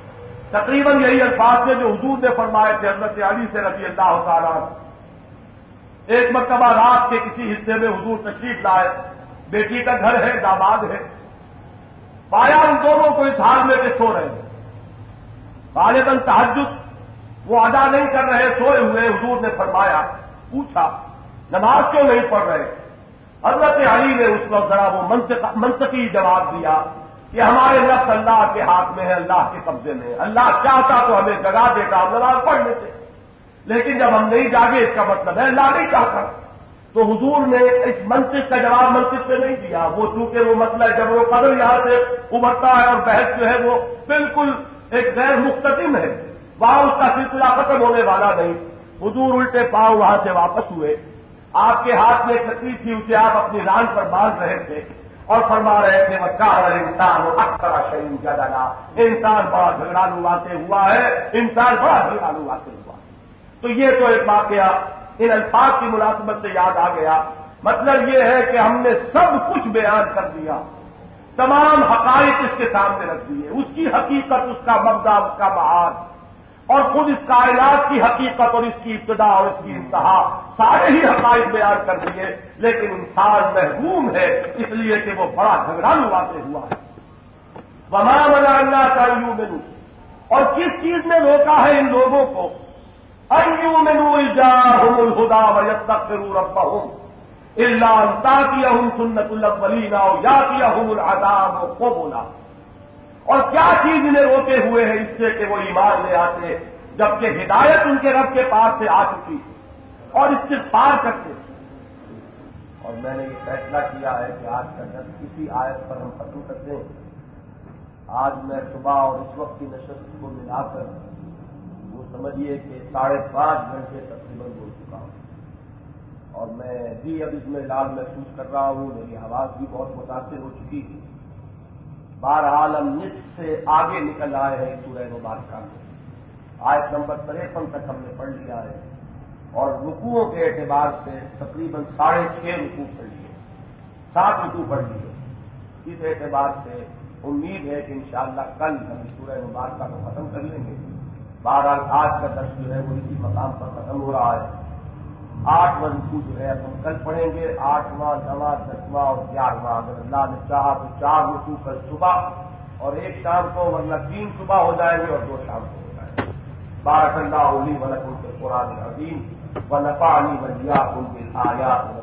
تقریباً یہی الفاظ تھے جو حضور نے فرمائے تھے حضرت علی سے رضی اللہ تعالیٰ۔ ایک مرتبہ رات کے کسی حصے میں حضور تشریف لائے، بیٹی کا گھر ہے، داماد ہے، پایا ان دونوں کو اس حال میں کہ سو رہے ہیں، غالباً تہجد وہ ادا نہیں کر رہے، سوئے ہوئے۔ حضور نے فرمایا، پوچھا نماز کیوں نہیں پڑھ رہے؟ حضرت علی نے اس وقت ذرا وہ منطقی جواب دیا کہ ہمارے نفس اللہ کے ہاتھ میں ہے، اللہ کے قبضے میں ہے، اللہ چاہتا تو ہمیں جگا دیتا، ہم نماز پڑھ لیتے، لیکن جب ہم نہیں جاگے اس کا مطلب ہے اللہ نہیں چاہتا۔ تو حضور نے اس منطق کا جواب منطق سے نہیں دیا، وہ چونکہ وہ مسئلہ جب وہ قدر یہاں سے ابھرتا ہے اور بحث جو ہے وہ بالکل ایک غیر مختتم ہے، وہاں اس کا سلسلہ ختم ہونے والا نہیں۔ حضور الٹے پاؤں وہاں سے واپس ہوئے. آپ کے ہاتھ میں ایک لکڑی تھی, اسے آپ اپنی ران پر باندھ رہے تھے اور فرما رہے تھے وَكَانَ الْإِنسَانُ أَكْثَرَ شَيْءٍ جَدَلًا, انسان بڑا جھگڑالو واقع ہوا ہے, انسان بڑا جھگڑالو واقع ہوا. تو یہ تو ایک واقعہ ان الفاظ کی مناسبت سے یاد آ گیا. مطلب یہ ہے کہ ہم نے سب کچھ بیان کر دیا, تمام حقائق اس کے سامنے رکھ دیے, اس کی حقیقت, اس کا مبدا, اس کا معاد, اور خود اس کائنات کی حقیقت اور اس کی ابتدا اور اس کی انتہا, سارے ہی حقائق بیان کر دیے. لیکن انسان محروم ہے اس لیے کہ وہ بڑا جھگڑالو واقع ہوا ہے. وما منع الناس ان يؤمنوا, اور کس چیز نے روکا ہے ان لوگوں کو ان يؤمنوا اذ جاءهم الهدى ويستغفروا ربهم الا ان تاتيهم سنة الاولين او ياتيهم العذاب قبلا. اور کیا چیز انہیں روکے ہوئے ہے اس سے کہ وہ ایمان لے آتے جبکہ ہدایت ان کے رب کے پاس سے آ چکی اور استغفار کرتے. اور میں نے یہ فیصلہ کیا ہے کہ آج کا درس کسی آیت پر ہم ختم کرتے ہیں. آج میں صبح اور اس وقت کی نشست کو ملا کر وہ سمجھیے کہ ساڑھے پانچ گھنٹے تقریباً بول چکا ہوں, اور میں بھی اب اس میں لال محسوس کر رہا ہوں, میری آواز بھی بہت متاثر ہو چکی ہے. بہرحال ہم نصف سے آگے نکل آئے ہیں سورہ مبارکہ میں. آیت نمبر تریپن تک ہم نے پڑھ لیا ہے, اور رکوعوں کے اعتبار سے تقریباً ساڑھے چھ رکوع پڑھ لیے, سات رکوع پڑھ لیے. اس اعتبار سے امید ہے کہ انشاءاللہ کل ہم سورہ مبارکہ کو ختم کر لیں گے. بہرحال آج کا درس جو ہے وہ اسی مقام پر ختم ہو رہا ہے. آٹھواں رکوع جو ہے اب ہم کل پڑھیں گے, آٹھواں, نواں, دسواں اور گیارہواں. اگر اللہ نے چاہا تو چار رکوع کل صبح اور ایک شام کو, ورنہ تین صبح ہو جائیں گے اور دو شام کو ہو جائیں گے. بارک اللہ لی و لکم فی القرآن العظیم ونفعنی و ایاکم بالآیات